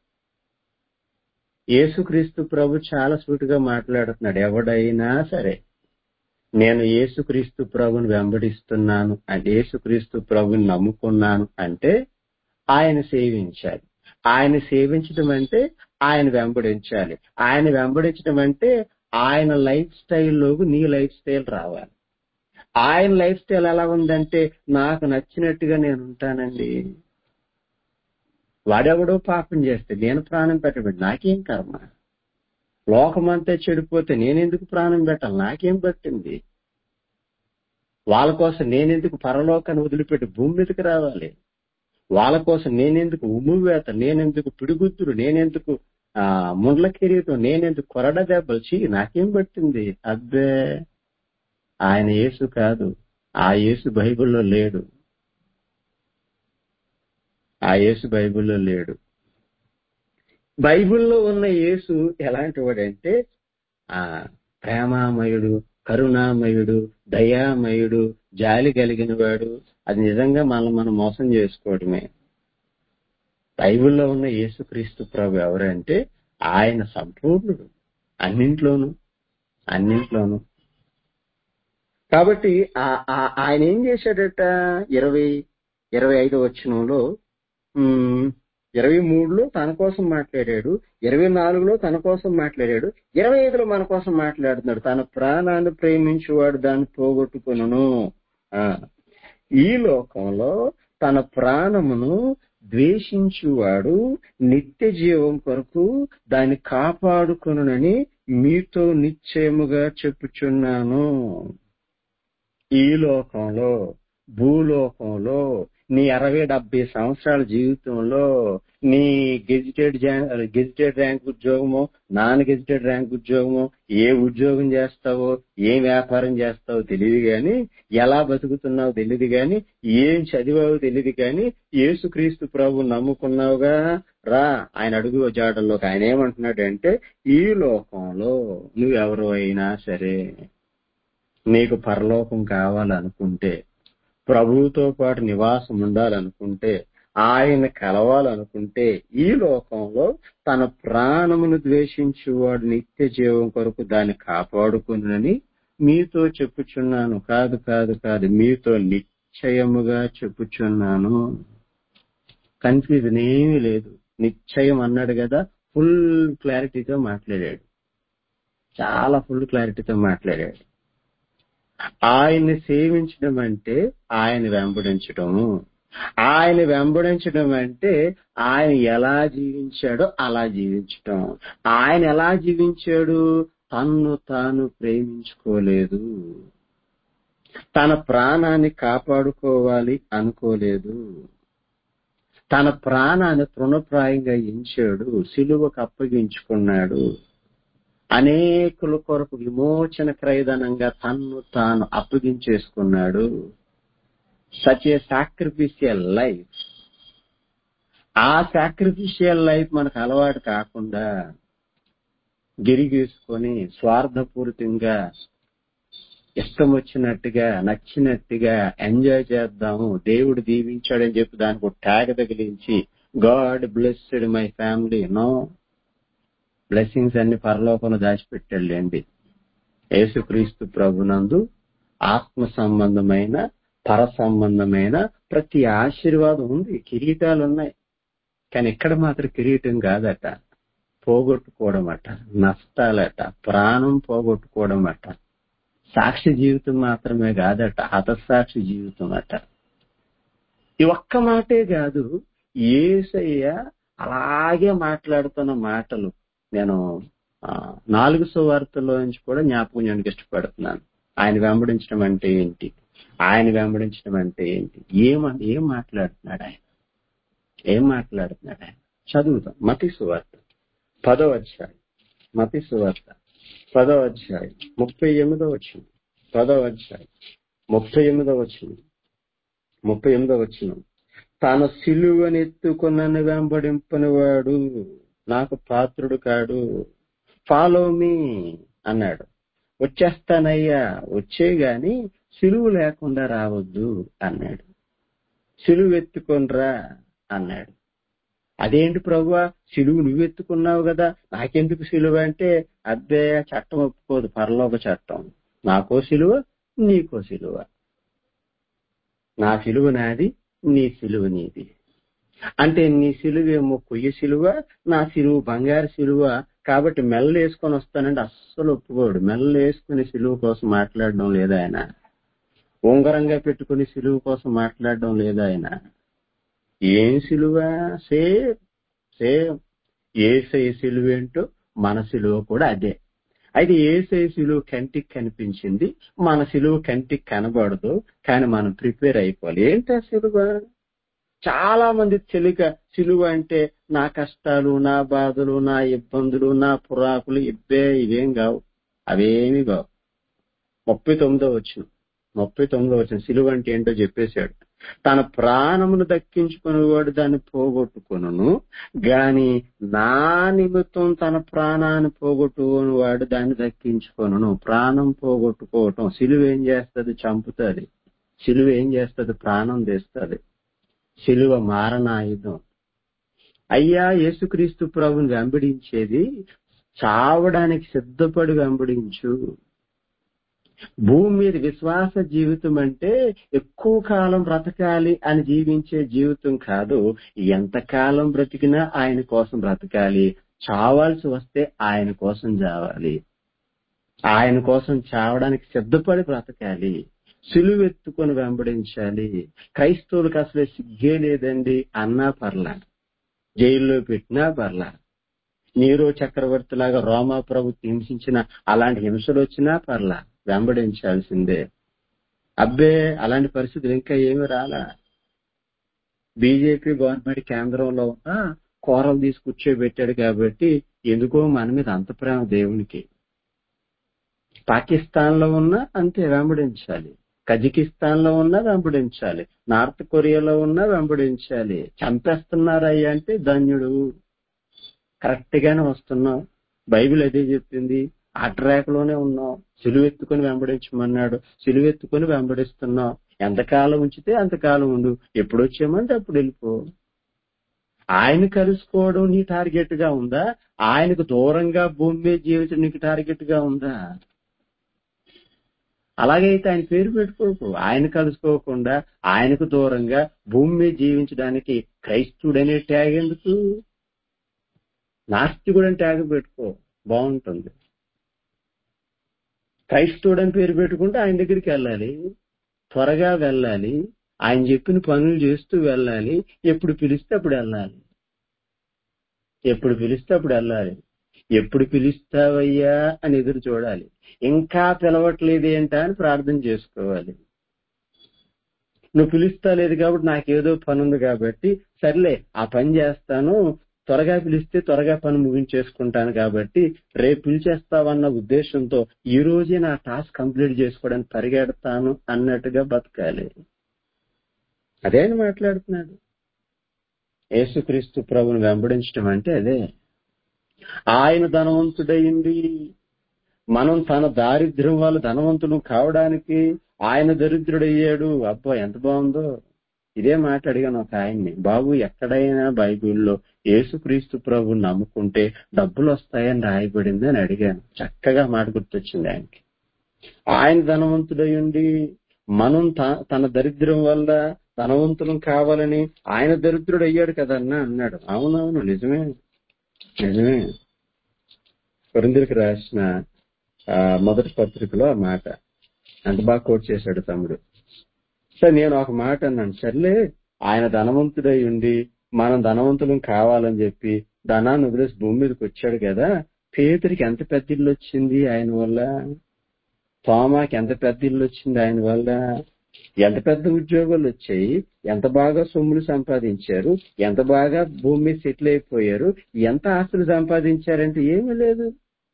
[SPEAKER 1] యేసుక్రీస్తు ప్రభు చాలా సూటిగా మాట్లాడుతున్నాడు. ఎవడైనా సరే నేను యేసుక్రీస్తు ప్రభుని వెంబడిస్తున్నాను అంటే, యేసుక్రీస్తు ప్రభుని నమ్ముకున్నాను అంటే ఆయన సేవించాలి. ఆయన సేవించడం అంటే ఆయన వెంబడించాలి. ఆయన వెంబడించడం అంటే ఆయన లైఫ్ స్టైల్లోకి నీ లైఫ్ స్టైల్ రావాలి. ఆయన లైఫ్ స్టైల్ ఎలా ఉందంటే నాకు నచ్చినట్టుగా నేను ఉంటానండి. వాడెవడో పాపం చేస్తే నేను ప్రాణం పెట్టబడి నాకేం కర్మ, లోకమంతా చెడిపోతే నేనెందుకు ప్రాణం పెట్టాలి, నాకేం పట్టింది, వాళ్ళ కోసం నేనెందుకు పరలోకాన్ని వదిలిపెట్టి భూమి మీదకి రావాలి, వాళ్ళ కోసం నేనెందుకు ఉమ్మువేత, నేనెందుకు పిడిగుద్దురు, నేనెందుకు ఆ ముండ్ల కిరీటం, నేనెందుకు కొరడ దెబ్బలు, చీ నాకేం పట్టింది? అబ్బే, ఆయన యేసు కాదు. ఆ యేసు బైబిల్లో లేడు. ఆ యేసు బైబిల్లో లేడు. బైబిల్లో ఉన్న యేసు ఎలాంటి వాడంటే ఆ ప్రేమామయుడు, కరుణామయుడు, దయామయుడు, జాలి కలిగిన వాడు. అది నిజంగా మనం మనం మోసం చేసుకోవడమే. బైబిల్లో ఉన్న యేసుక్రీస్తు ప్రభు ఎవరంటే ఆయన సంపూర్ణుడు అన్నింట్లోనూ అన్నింట్లోనూ. కాబట్టి ఆ- ఆ- ఆయన ఏం చేశాడట? ఇరవై ఇరవై ఐదో వచనంలో ఉమ్, ఇరవై మూడులో తన కోసం మాట్లాడాడు, ఇరవై నాలుగులో తన కోసం మాట్లాడాడు, ఇరవై ఐదులో మన కోసం మాట్లాడుతున్నాడు. తన ప్రాణాన్ని ప్రేమించువాడు దాన్ని పోగొట్టుకొనును. ఆ, ఈ లోకంలో తన ప్రాణమును ద్వేషించువాడు నిత్య జీవం కొరకు దాన్ని కాపాడుకొనునని మీతో నిశ్చయముగా చెప్పుచున్నాను. ఈ లోకంలో, భూలోకంలో, నీ అరవై డెబ్బై సంవత్సరాల జీవితంలో నీ గెజిటెడ్ గెజిటెడ్ ర్యాంక్ ఉద్యోగమో, నాన్ గెజిటెడ్ ర్యాంక్ ఉద్యోగమో, ఏ ఉద్యోగం చేస్తావో, ఏ వ్యాపారం చేస్తావో తెలియదు గాని, ఎలా బతుకుతున్నావో తెలియదు గాని, ఏం చదివావో తెలియదు గాని, యేసుక్రీస్తు ప్రభు నమ్ముకున్నావుగా, రా ఆయన అడుగు జాడల్లోకి. ఆయన ఏమంటున్నాడంటే ఈ లోకంలో నువ్వెవరు అయినా సరే నీకు పరలోకం కావాలనుకుంటే, ప్రభువుతో పాటు నివాసం ఉండాలనుకుంటే, ఆయన కలవాలనుకుంటే, ఈ లోకంలో తన ప్రాణమును ద్వేషించువాడు నిత్య జీవం కొరకు దాన్ని కాపాడుకునని మీతో చెప్పుచున్నాను. కాదు కాదు కాదు మీతో నిశ్చయముగా చెప్పుచున్నాను. కన్ఫ్యూజన్ ఏమీ లేదు. నిశ్చయం అన్నాడు కదా, ఫుల్ క్లారిటీతో మాట్లాడాడు. చాలా ఫుల్ క్లారిటీతో మాట్లాడాడు. ఆయన్ని సేవించడం అంటే ఆయన వెంబడించడము. ఆయన వెంబడించడం అంటే ఆయన ఎలా జీవించాడో అలా జీవించడం. ఆయన ఎలా జీవించాడు? తన్ను తాను ప్రేమించుకోలేదు, తన ప్రాణాన్ని కాపాడుకోవాలి అనుకోలేదు, తన ప్రాణాన్ని తృణప్రాయంగా ఎంచాడు, సిలువకు అప్పగించుకున్నాడు. అనేకుల కొరకు విమోచన క్రయధనంగా తన్ను తాను అప్పగించేసుకున్నాడు. Such a sacrificial life. ఆ సాక్రిఫిషియల్ లైఫ్ మనకు అలవాటు కాకుండా గిరిగీసుకొని స్వార్థపూరితంగా ఇష్టం వచ్చినట్టుగా నచ్చినట్టుగా ఎంజాయ్ చేద్దాము, దేవుడు దీవించాడని చెప్పి దానికి ఒక ట్యాగ్ తగిలించి God blessed my family. No, blessings అన్ని పరలోకంలో దాచిపెట్టాడులేండి. యేసుక్రీస్తు ప్రభునందు ఆత్మ సంబంధమైన పర సంబంధమైన ప్రతి ఆశీర్వాదం ఉంది. కిరీటాలు ఉన్నాయి, కానీ ఇక్కడ మాత్రం కిరీటం కాదట, పోగొట్టుకోవడం అట, నష్టాలట, ప్రాణం పోగొట్టుకోవడం అట, సాక్షి జీవితం మాత్రమే కాదట, హతసాక్షి జీవితం అట. ఈ ఒక్క మాటే కాదు, యేసయ్య అలాగే మాట్లాడుతున్న మాటలు నేను ఆ, నాలుగు సువార్తల్లో నుంచి కూడా జ్ఞాపకం చేయడానికి ఇష్టపడుతున్నాను. ఆయన వెంబడించడం అంటే ఏంటి, ఆయన వెంబడించడం అంటే ఏంటి, ఏం ఏం మాట్లాడుతున్నాడు ఆయన, ఏం మాట్లాడుతున్నాడు ఆయన. చదువుతాం. మత్తయి సువార్త పదో అధ్యాయం, మత్తయి సువార్త పదో అధ్యాయం ముప్పై ఎనిమిదో వచ్చింది. పదో అధ్యాయం ముప్పై ఎనిమిదో వచ్చింది. ముప్పై ఎనిమిదో వచ్చిన తన సిలువనెత్తుకున్న వెంబడింపని వాడు నాకు పాత్రుడు కాడు. ఫాలో మీ అన్నాడు. వచ్చేస్తానయ్యా, వచ్చే గాని సిలువు లేకుండా రావద్దు అన్నాడు. సిలువు ఎత్తుకొనిరా అన్నాడు. అదేంటి ప్రభువా, సిలువు నువ్వెత్తుకున్నావు కదా, నాకెందుకు సిలువ అంటే, అబ్బే చట్టం ఒప్పుకోదు, పరలోక చట్టం. నాకో సిలువ, నీకో సిలువ. నా సిలువ నాది, నీ సిలువ నీది. అంటే నీ సిలువేమో కొయ్య సిలువ, నా సిలువ బంగారు సిలువ. కాబట్టి మెల్ల వేసుకొని వస్తానంటే అస్సలు ఒప్పుకోడు. మెల్ల వేసుకుని సిలువ కోసం మాట్లాడడం లేదా ఆయన, ఉంగరంగా పెట్టుకుని సిలువ కోసం మాట్లాడడం లేదా ఆయన. ఏం సిలువ? సేమ్ సేమ్ యేసయ్య సిలువ ఏంటో మన సిలువ కూడా అదే. అయితే యేసయ్య సిలువ కంటికి కనిపించింది, మన సిలువ కంటికి కనబడదు, కానీ మనం ప్రిపేర్ అయిపోవాలి. ఏంటా సిలువ? చాలా మంది తెలియక సిలువ అంటే నా కష్టాలు, నా బాధలు, నా ఇబ్బందులు, నా పురాకులు ఇబ్బే ఇవేం కావు, అవేమి కావు. ముప్పై తొమ్మిదో వచ్చిన ముప్పై తొమ్మిదో వచ్చిన సిలువ అంటే ఏంటో చెప్పేశాడు. తన ప్రాణమును దక్కించుకునేవాడు దాన్ని పోగొట్టుకొనును, గాని నా నిమిత్తం తన ప్రాణాన్ని పోగొట్టుకుని వాడు దాన్ని దక్కించుకొనును. ప్రాణం పోగొట్టుకోవటం సిలువ ఏం చేస్తుంది? చంపుతుంది. సిలువ ఏం చేస్తుంది? ప్రాణం తీస్తుంది. సిలువ మారణాయుధం. అయ్యా యేసుక్రీస్తు ప్రభుని వెంబడించేది చావడానికి సిద్ధపడి వెంబడించు. భూమి మీద విశ్వాస జీవితం అంటే ఎక్కువ కాలం బ్రతకాలి అని జీవించే జీవితం కాదు. ఎంతకాలం బ్రతికినా ఆయన కోసం బ్రతకాలి. చావాల్సి వస్తే ఆయన కోసం చావాలి. ఆయన కోసం చావడానికి సిద్ధపడి బ్రతకాలి. సిలువెత్తుకొని వెంబడించాలి. క్రైస్తవులకు అసలే సిగ్గే లేదండి అన్నా పర్లా, జైల్లో పెట్టినా పర్లా, నీరో చక్రవర్తి లాగా రోమా ప్రభుత్వం హింసించిన అలాంటి హింసలు వచ్చినా పర్లా, వెంబడించాల్సిందే. అబ్బే అలాంటి పరిస్థితులు ఇంకా ఏమి రాలా. బీజేపీ గవర్నమెంట్ కేంద్రంలో ఉన్న కోరలు తీసి కూర్చోబెట్టాడు కాబట్టి ఎందుకో మన మీద అంత ప్రేమ దేవునికి. పాకిస్తాన్ లో ఉన్నా అంతే వెంబడించాలి, కజకిస్తాన్ లో ఉన్నా వెంబడించాలి, నార్త్ కొరియాలో ఉన్నా వెంబడించాలి. చంపేస్తున్నారయ్యా అంటే ధన్యుడు, కరెక్ట్ గానే వస్తున్నావు. బైబిల్ అదే చెప్పింది. ఆ ట్రాక్ లోనే ఉన్నావు. సిలువెత్తుకొని వెంబడించమన్నాడు, సిలువెత్తుకొని వెంబడిస్తున్నావు. ఎంతకాలం ఉంచితే అంతకాలం ఉండు, ఎప్పుడు వచ్చామంటే అప్పుడు వెళ్ళిపో. ఆయన కలుసుకోవడం నీ టార్గెట్ గా ఉందా? ఆయనకు దూరంగా భూమి మీద జీవించడం నీకు టార్గెట్ గా ఉందా? అలాగైతే ఆయన పేరు పెట్టుకోకు. ఆయన కలుసుకోకుండా ఆయనకు దూరంగా భూమి మీద జీవించడానికి క్రైస్తవుడనే ట్యాగ్ ఎందుకు? నాస్తికుడని ట్యాగ్ పెట్టుకో, బాగుంటుంది. క్రైస్తవుడని పేరు పెట్టుకుంటే ఆయన దగ్గరికి వెళ్ళాలి, త్వరగా వెళ్ళాలి, ఆయన చెప్పిన పనులు చేస్తూ వెళ్ళాలి. ఎప్పుడు పిలిస్తే అప్పుడు వెళ్ళాలి, ఎప్పుడు పిలిస్తే అప్పుడు వెళ్ళాలి. ఎప్పుడు పిలుస్తావయ్యా అని ఎదురు చూడాలి. ఇంకా పిలవట్లేదు ఏంటా అని ప్రార్థన చేసుకోవాలి. నువ్వు పిలుస్తా లేదు కాబట్టి నాకేదో పని ఉంది కాబట్టి సర్లే ఆ పని చేస్తాను, త్వరగా పిలిస్తే త్వరగా పని ముగించేసుకుంటాను కాబట్టి రేపు పిలిచేస్తావన్న ఉద్దేశంతో ఈ రోజే నా టాస్క్ కంప్లీట్ చేసుకోవడానికి పరిగెడతాను అన్నట్టుగా బతకాలి. అదే అని మాట్లాడుతున్నాడు. యేసుక్రీస్తు ప్రభుని వెంబడించడం అంటే అదే. ఆయన ధనవంతుడయింది, మనం తన దారిద్ర్యం వల్ల ధనవంతులు కావడానికి ఆయన దరిద్రుడయ్యాడు. అబ్బా ఎంత బాగుందో. ఇదే మాట అడిగాను ఒక ఆయన్ని, బాబు ఎక్కడైనా బైబిల్లో యేసుక్రీస్తు ప్రభుని నమ్ముకుంటే డబ్బులు వస్తాయని రాయబడింది అని అడిగాను. చక్కగా మాట గుర్తొచ్చింది ఆయనకి. ఆయన ధనవంతుడయ్యుండి మనం తన దరిద్రం వల్ల ధనవంతులం కావాలని ఆయన దరిద్రుడు అయ్యాడు కదన్నా అన్నాడు. అవునవును, నిజమే నిజమే. కొరింథీయులకు రాసిన ఆ మొదటి పత్రికలో ఆ మాట అంత బాగా కోట్ చేశాడు తమ్ముడు. సరే నేను ఒక మాట అన్నాను, సర్లే ఆయన ధనవంతుడై ఉండి మనం ధనవంతులం కావాలని చెప్పి ధనాన్ని వదిలేసి భూమి మీదకి వచ్చాడు కదా. పేతురికి ఎంత పెద్ద ఇల్లు వచ్చింది ఆయన వల్ల, తోమాకి ఎంత పెద్ద ఇల్లు వచ్చింది ఆయన వల్ల, ఎంత పెద్ద ఉద్యోగాలు వచ్చాయి, ఎంత బాగా సొమ్ములు సంపాదించారు, ఎంత బాగా భూమి మీద సెటిల్ అయిపోయారు, ఎంత ఆస్తులు సంపాదించారంటే ఏమీ లేదు,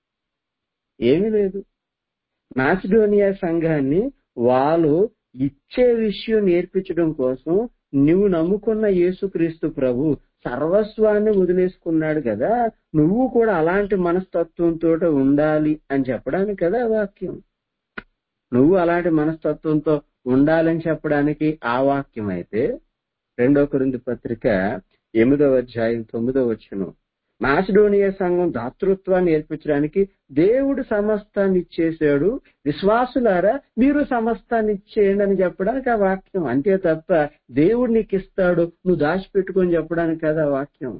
[SPEAKER 1] ఏమీ లేదు. మాసిడోనియా సంఘాన్ని వాళ్ళు ఇచ్చే విషయం నేర్పించడం కోసం నువ్వు నమ్ముకున్న యేసుక్రీస్తు ప్రభు సర్వస్వాన్ని వదిలేసుకున్నాడు కదా, నువ్వు కూడా అలాంటి మనస్తత్వంతో ఉండాలి అని చెప్పడానికి కదా వాక్యం. నువ్వు అలాంటి మనస్తత్వంతో ఉండాలని చెప్పడానికి ఆ వాక్యం అయితే రెండో కొరింథీ పత్రిక ఎనిమిదవ అధ్యాయం తొమ్మిదవ వచనం, మాసిడోనియా సంఘం దాతృత్వాన్ని నేర్పించడానికి దేవుడు సమస్తాన్ని ఇచ్చేశాడు, విశ్వాసులారా మీరు సమస్తాన్ని ఇచ్చేయండి అని చెప్పడానికి ఆ వాక్యం. అంతే తప్ప దేవుడు నీకు ఇస్తాడు నువ్వు దాచిపెట్టుకొని చెప్పడానికి కదా వాక్యం.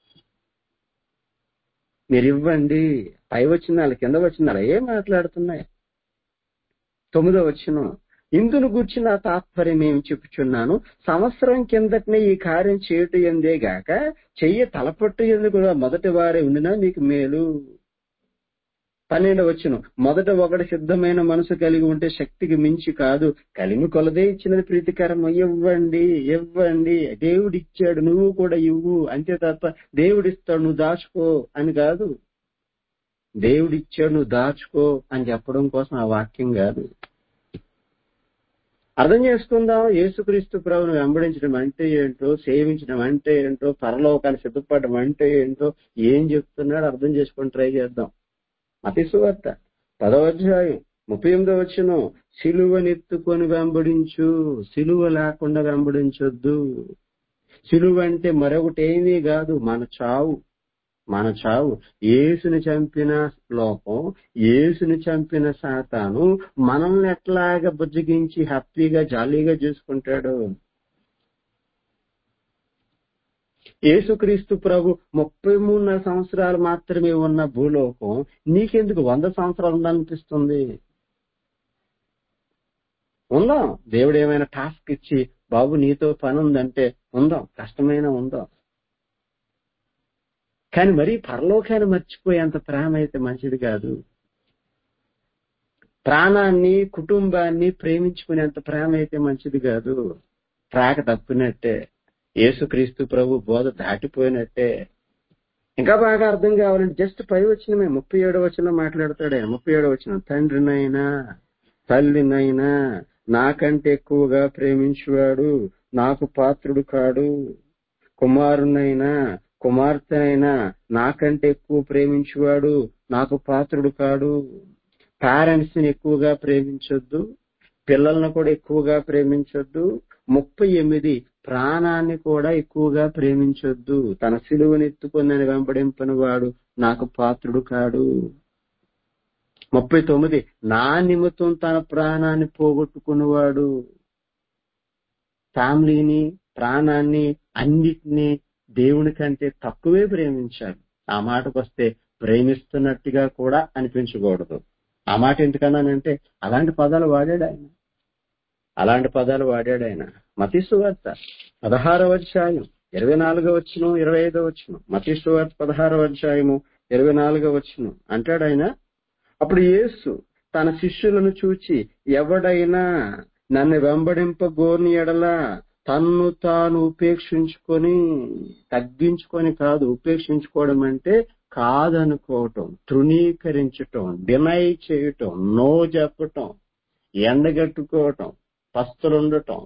[SPEAKER 1] మీరు ఇవ్వండి. పై వచ్చినాలు కింద వచ్చినాలు ఏం మాట్లాడుతున్నాయి. తొమ్మిదో వచనం, ఇందును గూర్చి నా తాత్పర్యం ఏమి చెప్పుచున్నాను, సంవత్సరం కిందటనే ఈ కార్యం చేయటం ఎందే గాక చెయ్య తలపట్టు ఎందుకు మొదటి వారే ఉండినా మీకు మేలు.
[SPEAKER 2] పన్నెండు వచ్చును. మొదట ఒకటి సిద్ధమైన మనసు కలిగి ఉంటే శక్తికి మించి కాదు, కలిమి కొలదే ఇచ్చినది ప్రీతికరం. ఇవ్వండి ఇవ్వండి, దేవుడు ఇచ్చాడు నువ్వు కూడా ఇవ్వు అంతే తప్ప దేవుడిస్తాడు నువ్వు దాచుకో అని కాదు. దేవుడు ఇచ్చాడు నువ్వు దాచుకో అని చెప్పడం కోసం ఆ వాక్యం కాదు. అర్థం చేసుకుందాం. యేసుక్రీస్తు ప్రభువును వెంబడించడం అంటే ఏంటో, సేవించడం అంటే ఏంటో, పరలోకాన్ని సిద్ధపడడం అంటే ఏంటో ఏం చెప్తున్నాడు అర్థం చేసుకొని ట్రై చేద్దాం. మత్తయి సువార్త పదవ అధ్యాయం ముప్పై ఎనిమిదో వచనం, సిలువనెత్తుకొని వెంబడించు, సిలువ లేకుండా వెంబడించొద్దు. సిలువ అంటే మరొకటి ఏమీ కాదు, మన చావు. మన చావు. యేసుని చంపిన లోకం, యేసుని చంపిన సాతాను మనల్ని ఎట్లాగా బుజ్జగించి హ్యాపీగా జాలీగా చూసుకుంటాడు. యేసుక్రీస్తు ప్రభు ముప్పై మూడున్నర సంవత్సరాలు మాత్రమే ఉన్న భూలోకం నీకెందుకు వంద సంవత్సరాలు ఉండాలనిపిస్తుంది? ఉందాం. దేవుడు ఏమైనా టాస్క్ ఇచ్చి బాబు నీతో పని ఉందంటే ఉందాం, కష్టమైన ఉందాం. కానీ మరీ పరలోకాన్ని మర్చిపోయేంత ప్రేమ అయితే మంచిది కాదు. ప్రాణాన్ని కుటుంబాన్ని ప్రేమించుకునేంత ప్రేమ అయితే మంచిది కాదు. ట్రాక్ తప్పినట్టే, యేసుక్రీస్తు ప్రభు బోధ దాటిపోయినట్టే. ఇంకా బాగా అర్థం కావాలంటే జస్ట్ పై వచ్చినమే ముప్పై ఏడో వచనం మాట్లాడతాడు ఆయన. ముప్పై ఏడో వచనం, తండ్రినైనా తల్లినైనా నాకంటే ఎక్కువగా ప్రేమించువాడు నాకు పాత్రుడు కాడు, కుమారునైనా కుమార్తెనైనా నాకంటే ఎక్కువ ప్రేమించువాడు నాకు పాత్రుడు కాడు. పేరెంట్స్ ని ఎక్కువగా ప్రేమించొద్దు, పిల్లలను కూడా ఎక్కువగా ప్రేమించొద్దు. ముప్పై ఎనిమిది ప్రాణాన్ని కూడా ఎక్కువగా ప్రేమించొద్దు. తన సిలువను ఎత్తుకొని వెంబడింపని వాడు నాకు పాత్రుడు కాడు. ముప్పై తొమ్మిది నా నిమిత్తం తన ప్రాణాన్ని పోగొట్టుకున్నవాడు. ఫ్యామిలీని, ప్రాణాన్ని, అన్నిటినీ దేవుని కంటే తక్కువే ప్రేమించాడు. ఆ మాటకు వస్తే ప్రేమిస్తున్నట్టుగా కూడా అనిపించకూడదు. ఆ మాట ఎందుకన్నానంటే అలాంటి పదాలు వాడాడు ఆయన, అలాంటి పదాలు వాడాడు ఆయన. మత్తయి సువార్త పదహారవ అధ్యాయం ఇరవై నాలుగో వచనం ఇరవై ఐదో వచనం. మత్తయి సువార్త పదహారవ అధ్యాయము ఇరవై నాలుగో వచనం అంటాడు ఆయన, అప్పుడు యేసు తన శిష్యులను చూచి, ఎవడైనా నన్ను వెంబడింపగోని ఎడల తన్ను తాను ఉపేక్షించుకొని, తగ్గించుకొని కాదు, ఉపేక్షించుకోవడం అంటే కాదనుకోవటం, తృణీకరించటం, డినై చేయటం, నో చెప్పటం, ఎండగట్టుకోవటం, పస్తులుండటం.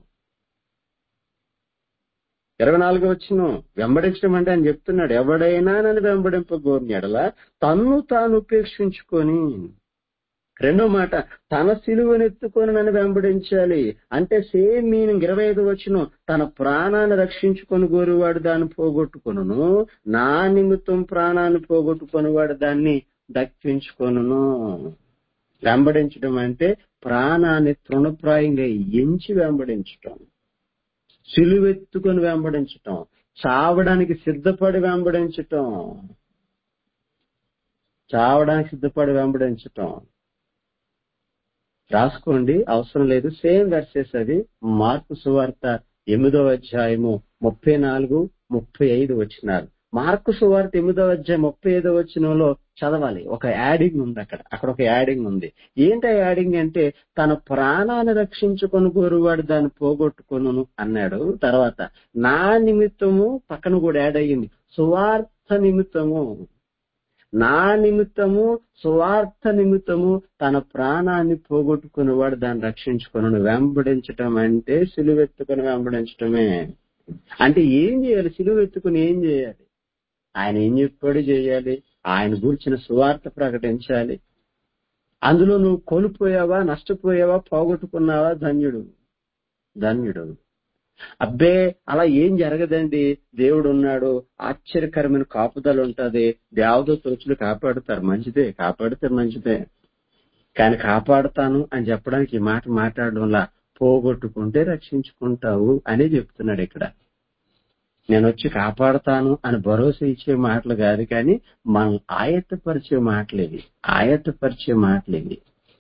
[SPEAKER 2] ఇరవై నాలుగో వచ్చిన వెంబడించడం అంటే ఆయన చెప్తున్నాడు, ఎవడైనా నన్ను వెంబడింపగోని ఎడల తన్ను తాను ఉపేక్షించుకొని. రెండో మాట, తన సిలువనెత్తుకొని నన్ను వెంబడించాలి అంటే సేమ్ మీనింగ్. ఇరవై ఐదు వచ్చిన తన ప్రాణాన్ని రక్షించుకొని గోరువాడు దాన్ని పోగొట్టుకొనును, నా నిమిత్తం ప్రాణాన్ని పోగొట్టుకొనివాడు దాన్ని దక్కించుకొనును. వెంబడించడం అంటే ప్రాణాన్ని తృణప్రాయంగా ఎంచి వెంబడించటం, సిలువెత్తుకొని వెంబడించటం, చావడానికి సిద్ధపడి వెంబడించటం, చావడానికి సిద్ధపడి వెంబడించటం. రాసుకోండి, అవసరం లేదు. సేమ్ వెర్సెస్ అవి. మార్కు సువార్త ఎనిమిదో అధ్యాయము ముప్పై నాలుగు ముప్పై ఐదు వచనాలు. మార్కు సువార్త ఎనిమిదో అధ్యాయం ముప్పై ఐదో వచనంలో చదవాలి. ఒక యాడింగ్ ఉంది అక్కడ అక్కడ ఒక యాడింగ్ ఉంది. ఏంటి యాడింగ్ అంటే, తన ప్రాణాన్ని రక్షించుకొని కోరువాడు దాన్ని పోగొట్టుకొను అన్నాడు. తర్వాత నా నిమిత్తము పక్కన కూడా యాడ్ అయ్యింది, సువార్త నిమిత్తము. నా నిమిత్తము, సువార్త నిమిత్తము తన ప్రాణాన్ని పోగొట్టుకునేవాడు దాన్ని రక్షించుకుని. వెంబడించటం అంటే సిలువెత్తుకుని వెంబడించటమే. అంటే ఏం చేయాలి? సిలువెత్తుకుని ఏం చేయాలి? ఆయన ఏం చెప్పాడు చేయాలి. ఆయన గురించిన సువార్త ప్రకటించాలి. అందులో నువ్వు కోల్పోయావా, నష్టపోయావా, పోగొట్టుకున్నావా, ధన్యుడు ధన్యుడు. అబ్బే అలా ఏం జరగదండి, దేవుడు ఉన్నాడు, ఆశ్చర్యకరమైన కాపుదల ఉంటది, దేవదూతలు కాపాడుతారు. మంచిదే, కాపాడితే మంచిదే. కానీ కాపాడుతాను అని చెప్పడానికి ఈ మాట మాట్లాడడంలా పోగొట్టుకుంటే రక్షించుకుంటావు అని చెప్తున్నాడు ఇక్కడ. నేను వచ్చి కాపాడుతాను అని భరోసా ఇచ్చే మాటలు కాదు, కానీ మనం ఆయత్తపరిచే మాటలేవి, ఆయత్తపరిచే మాటలేవి.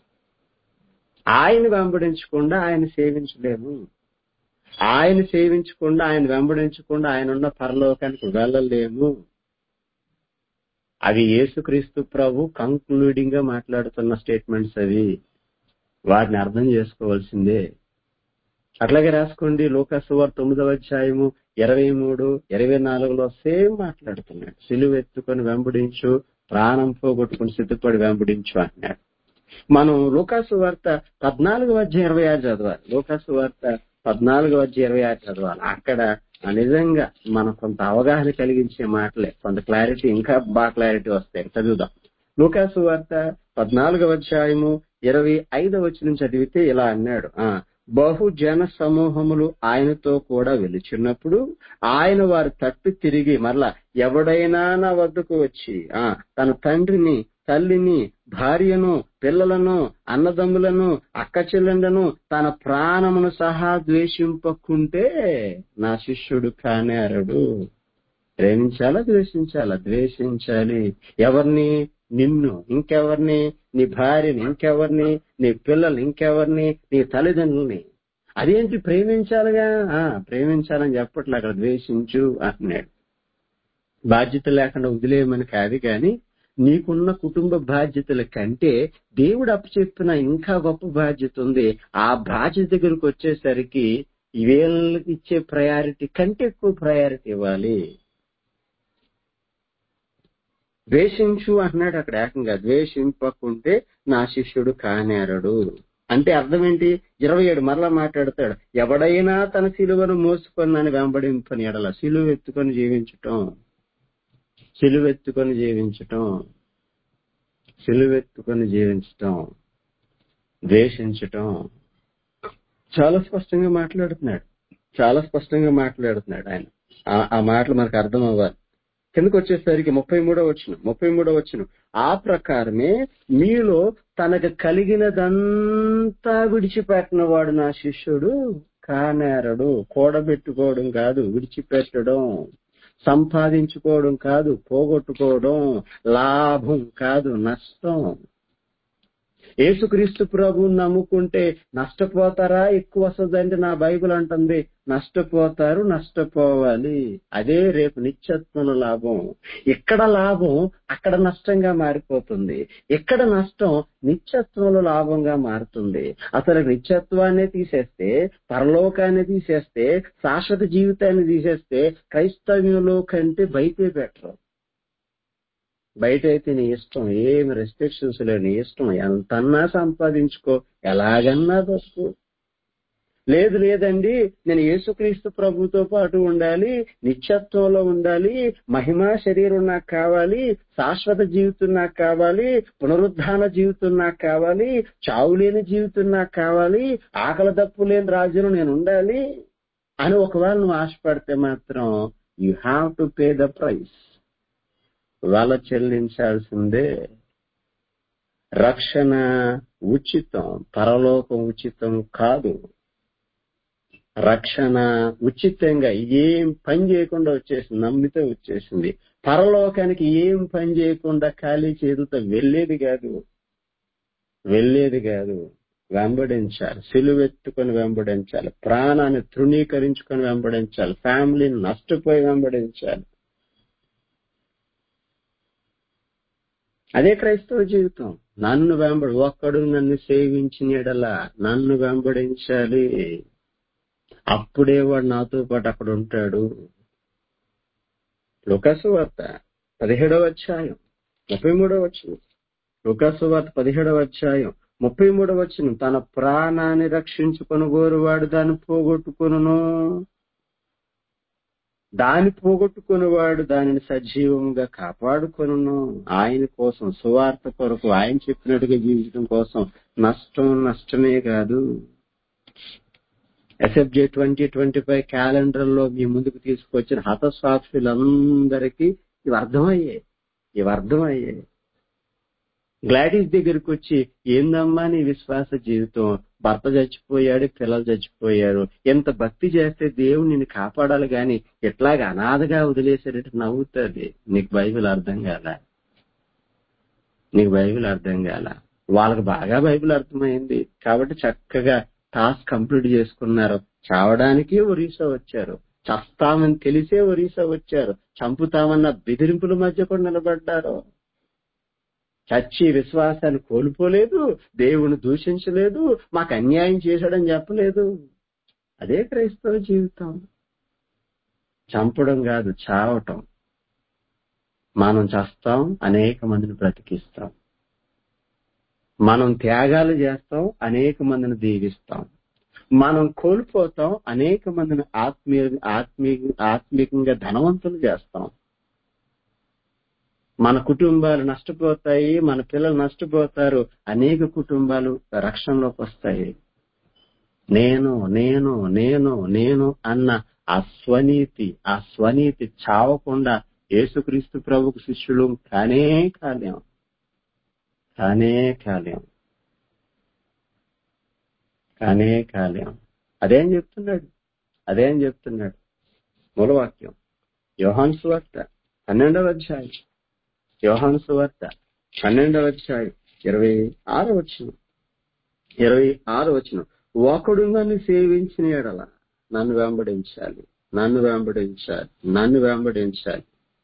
[SPEAKER 2] ఆయన వెంబడించకుండా ఆయన సేవించలేము. ఆయన సేవించకుండా, ఆయన వెంబడించకుండా ఆయన ఉన్న పరలోకానికి వెళ్ళలేము. అవి యేసుక్రీస్తు ప్రభు కంక్లూడింగ్ గా మాట్లాడుతున్న స్టేట్మెంట్స్ అవి. వాటిని అర్థం చేసుకోవాల్సిందే. అట్లాగే రాసుకోండి, లూకా సువార్త తొమ్మిదవ అధ్యాయము ఇరవై మూడు ఇరవై నాలుగులో సేమ్ మాట్లాడుతున్నాడు. సిలువ ఎత్తుకొని వెంబడించు, ప్రాణం పోగొట్టుకుని సిద్ధపడి వెంబడించు అన్నాడు. మనం లూకా సువార్త పద్నాలుగవ అధ్యాయం ఇరవై ఆరు చదవాలి. లూకా సువార్త పద్నాలుగవ అధ్యాయం ఇరవై ఆరు చదవాలి. అక్కడ నిజంగా మనం కొంత అవగాహన కలిగించే మాటలే, కొంత క్లారిటీ, ఇంకా బాగా క్లారిటీ వస్తాయి. చదువుదాం. లూకా సువార్త పద్నాలుగవ అధ్యాయము ఇరవై ఐదవ వచనం చదివితే ఇలా అన్నాడు. ఆ బహుజన సమూహములు ఆయనతో కూడా వెలుచున్నప్పుడు ఆయన వారి తట్టు తిరిగి మరలా, ఎవడైనా నా వద్దకు వచ్చి ఆ తన తండ్రిని, తల్లిని, భార్యను, పిల్లలను, అన్నదమ్ములను, అక్క చెల్లెండను, తన ప్రాణమును సహా ద్వేషింపకుంటే నా శిష్యుడు కానేరడు. ప్రేమించాలా, ద్వేషించాలా? ద్వేషించాలి. ఎవరిని? నిన్ను. ఇంకెవరిని? నీ భార్యని. ఇంకెవరిని? నీ పిల్లలు. ఇంకెవరిని? నీ తల్లిదండ్రుల్ని. అదేంటి ప్రేమించాలిగా? ఆ ప్రేమించాలని చెప్పట్లే, అక్కడ ద్వేషించు అంటున్నాడు. బాధ్యత లేకుండా వదిలేయమని కాదు, కానీ నీకున్న కుటుంబ బాధ్యతల కంటే దేవుడు అప్పచెప్పిన ఇంకా గొప్ప బాధ్యత ఉంది. ఆ బాధ్యత దగ్గరకు వచ్చేసరికి వీళ్ళకి ఇచ్చే ప్రయారిటీ కంటే ఎక్కువ ప్రయారిటీ ఇవ్వాలి. ద్వేషించు అన్నాడు అక్కడ ఏకంగా. ద్వేషింపకుంటే నా శిష్యుడు కానేరడు అంటే అర్థం ఏంటి? ఇరవై ఏడు మరలా మాట్లాడతాడు. ఎవడైనా తన సిలువను మోసుకొని నన్ను వెంబడింపని ఎడల, సిలువ ఎత్తుకొని జీవించటం, సిలువెత్తుకొని జీవించటం, సిలువెత్తుకొని జీవించటం, ద్వేషించటం. చాలా స్పష్టంగా మాట్లాడుతున్నాడు, చాలా స్పష్టంగా మాట్లాడుతున్నాడు ఆయన. ఆ మాటలు మనకు అర్థం అవ్వాలి. కిందకు వచ్చేసరికి ముప్పై మూడో వచ్చిన ముప్పై మూడో వచ్చిన ఆ ప్రకారమే మీలో తనకు కలిగినదంతా విడిచిపెట్టిన వాడు నా శిష్యుడు కానేరడు. కూడబెట్టుకోవడం కాదు, విడిచిపెట్టడం. సంపాదించుకోవడం కాదు, పోగొట్టుకోవడం. లాభం కాదు, నష్టం. యేసుక్రీస్తు ప్రభువుని నమ్ముకుంటే నష్టపోతారా, ఎక్కువ వస్తుందంటే నా బైబిల్ అంటుంది నష్టపోతారు, నష్టపోవాలి. అదే రేపు నిత్యత్వంలో లాభం. ఎక్కడ లాభం అక్కడ నష్టంగా మారిపోతుంది, ఎక్కడ నష్టం నిత్యత్వంలో లాభంగా మారుతుంది. అసలు నిత్యత్వాన్ని తీసేస్తే, పరలోకాన్ని తీసేస్తే, శాశ్వత జీవితాన్ని తీసేస్తే క్రైస్తవ్యంలో కంటే బయటే బెటర్. బయట అయితే నీ ఇష్టం, ఏమి రెస్ట్రిక్షన్స్ లేవు, నీ ఇష్టం, ఎంతన్నా సంపాదించుకో, ఎలాగన్నా బతుకు. లేదు లేదండి నేను యేసుక్రీస్తు ప్రభుతో పాటు ఉండాలి, నిత్యత్వంలో ఉండాలి, మహిమా శరీరం నాకు కావాలి, శాశ్వత జీవితం నాకు కావాలి, పునరుద్ధాన జీవితం నాకు కావాలి, చావులేని జీవితం నాకు కావాలి, ఆకలి దప్పు లేని రాజ్యంలో నేను ఉండాలి అని ఒకవేళ నువ్వు ఆశపడితే మాత్రం you have to pay the price. వాళ్ళ చెల్లించాల్సిందే. రక్షణ ఉచితం, పరలోకం ఉచితం కాదు. రక్షణ ఉచితంగా ఏం పని చేయకుండా వచ్చేసింది, నమ్మితే వచ్చేసింది. పరలోకానికి ఏం పని చేయకుండా ఖాళీ చేతులతో వెళ్ళేది కాదు, వెళ్ళేది కాదు. వెంబడించాలి, సిలువెత్తుకొని వెంబడించాలి, ప్రాణాన్ని తృణీకరించుకొని వెంబడించాలి, ఫ్యామిలీని నష్టపోయి వెంబడించాలి. అదే క్రైస్తవ జీవితం. నన్ను వెంబడి, ఒక్కడు నన్ను సేవించిన ఎడలా నన్ను వెంబడించాలి, అప్పుడే వాడు నాతో పాటు అక్కడ ఉంటాడు. లూకా సువార్త పదిహేడవ అధ్యాయం ముప్పై మూడవ వచనం. లూకా సువార్త పదిహేడవ అధ్యాయం ముప్పై మూడవ వచనం. తన ప్రాణాన్ని రక్షించుకొని గోరువాడు దాన్ని పోగొట్టుకొనును, దాన్ని పోగొట్టుకునేవాడు దానిని సజీవంగా కాపాడుకొనును. ఆయన కోసం, సువార్త కొరకు, ఆయన చెప్పినట్టుగా జీవించడం కోసం నష్టం నష్టమే కాదు. SFJ twenty twenty five calendar లో మీ ముందుకు తీసుకొచ్చిన హతసాక్షులందరికీ ఇవి అర్థమయ్యాయి, ఇవి అర్థమయ్యాయి. గ్లాడీస్ దగ్గరికి వచ్చి, ఏందమ్మా నీ విశ్వాస జీవితం, భర్త చచ్చిపోయాడు, పిల్లలు చచ్చిపోయారు, ఎంత భక్తి చేస్తే దేవుడు నిన్ను కాపాడాలి గాని ఎట్లాగా అనాథగా వదిలేసేటట్టు నవ్వుతుంది. నీకు బైబిల్ అర్థం కాల, నీకు బైబిల్ అర్థం కాల. వాళ్ళకి బాగా బైబిల్ అర్థమైంది కాబట్టి చక్కగా టాస్క్ కంప్లీట్ చేసుకున్నారు. చావడానికి ఒరిస్సా వచ్చారు, చస్తామని తెలిసే ఒరిస్సా వచ్చారు. చంపుతామన్న బెదిరింపుల మధ్య కూడా నిలబడ్డారు. చచ్చి విశ్వాసాన్ని కోల్పోలేదు, దేవుని దూషించలేదు, మాకు అన్యాయం చేశాడని చెప్పలేదు. అదే క్రైస్తవ జీవితం. చంపడం కాదు, చావటం. మనం చస్తాం, అనేక మందిని బ్రతికిస్తాం. మనం త్యాగాలు చేస్తాం, అనేక మందిని దీవిస్తాం. మనం కోల్పోతాం, అనేక మందిని ఆత్మీయ ఆత్మీయ ఆత్మీయంగా ధనవంతులు చేస్తాం. మన కుటుంబాలు నష్టపోతాయి, మన పిల్లలు నష్టపోతారు, అనేక కుటుంబాలు రక్షణలోకి వస్తాయి. నేను నేను నేను నేను అన్న ఆ స్వనీతి ఆ స్వనీతి చావకుండా యేసుక్రీస్తు ప్రభుకు శిష్యులు కానే కాలేం కానే కాలేం కానే కాలేం అదేం చెప్తున్నాడు అదేం చెప్తున్నాడు మూలవాక్యం యోహాను సువార్త పన్నెండవ అధ్యాయం యోహాను సువార్త పన్నెండవ అధ్యాయం ఇరవై ఆరు వచనం ఇరవై ఆరు వచనం ఒకడు నన్ను సేవించిన ఎడల నన్ను వెంబడించాలి నన్ను వెంబడించాలి నన్ను వెంబడించాలి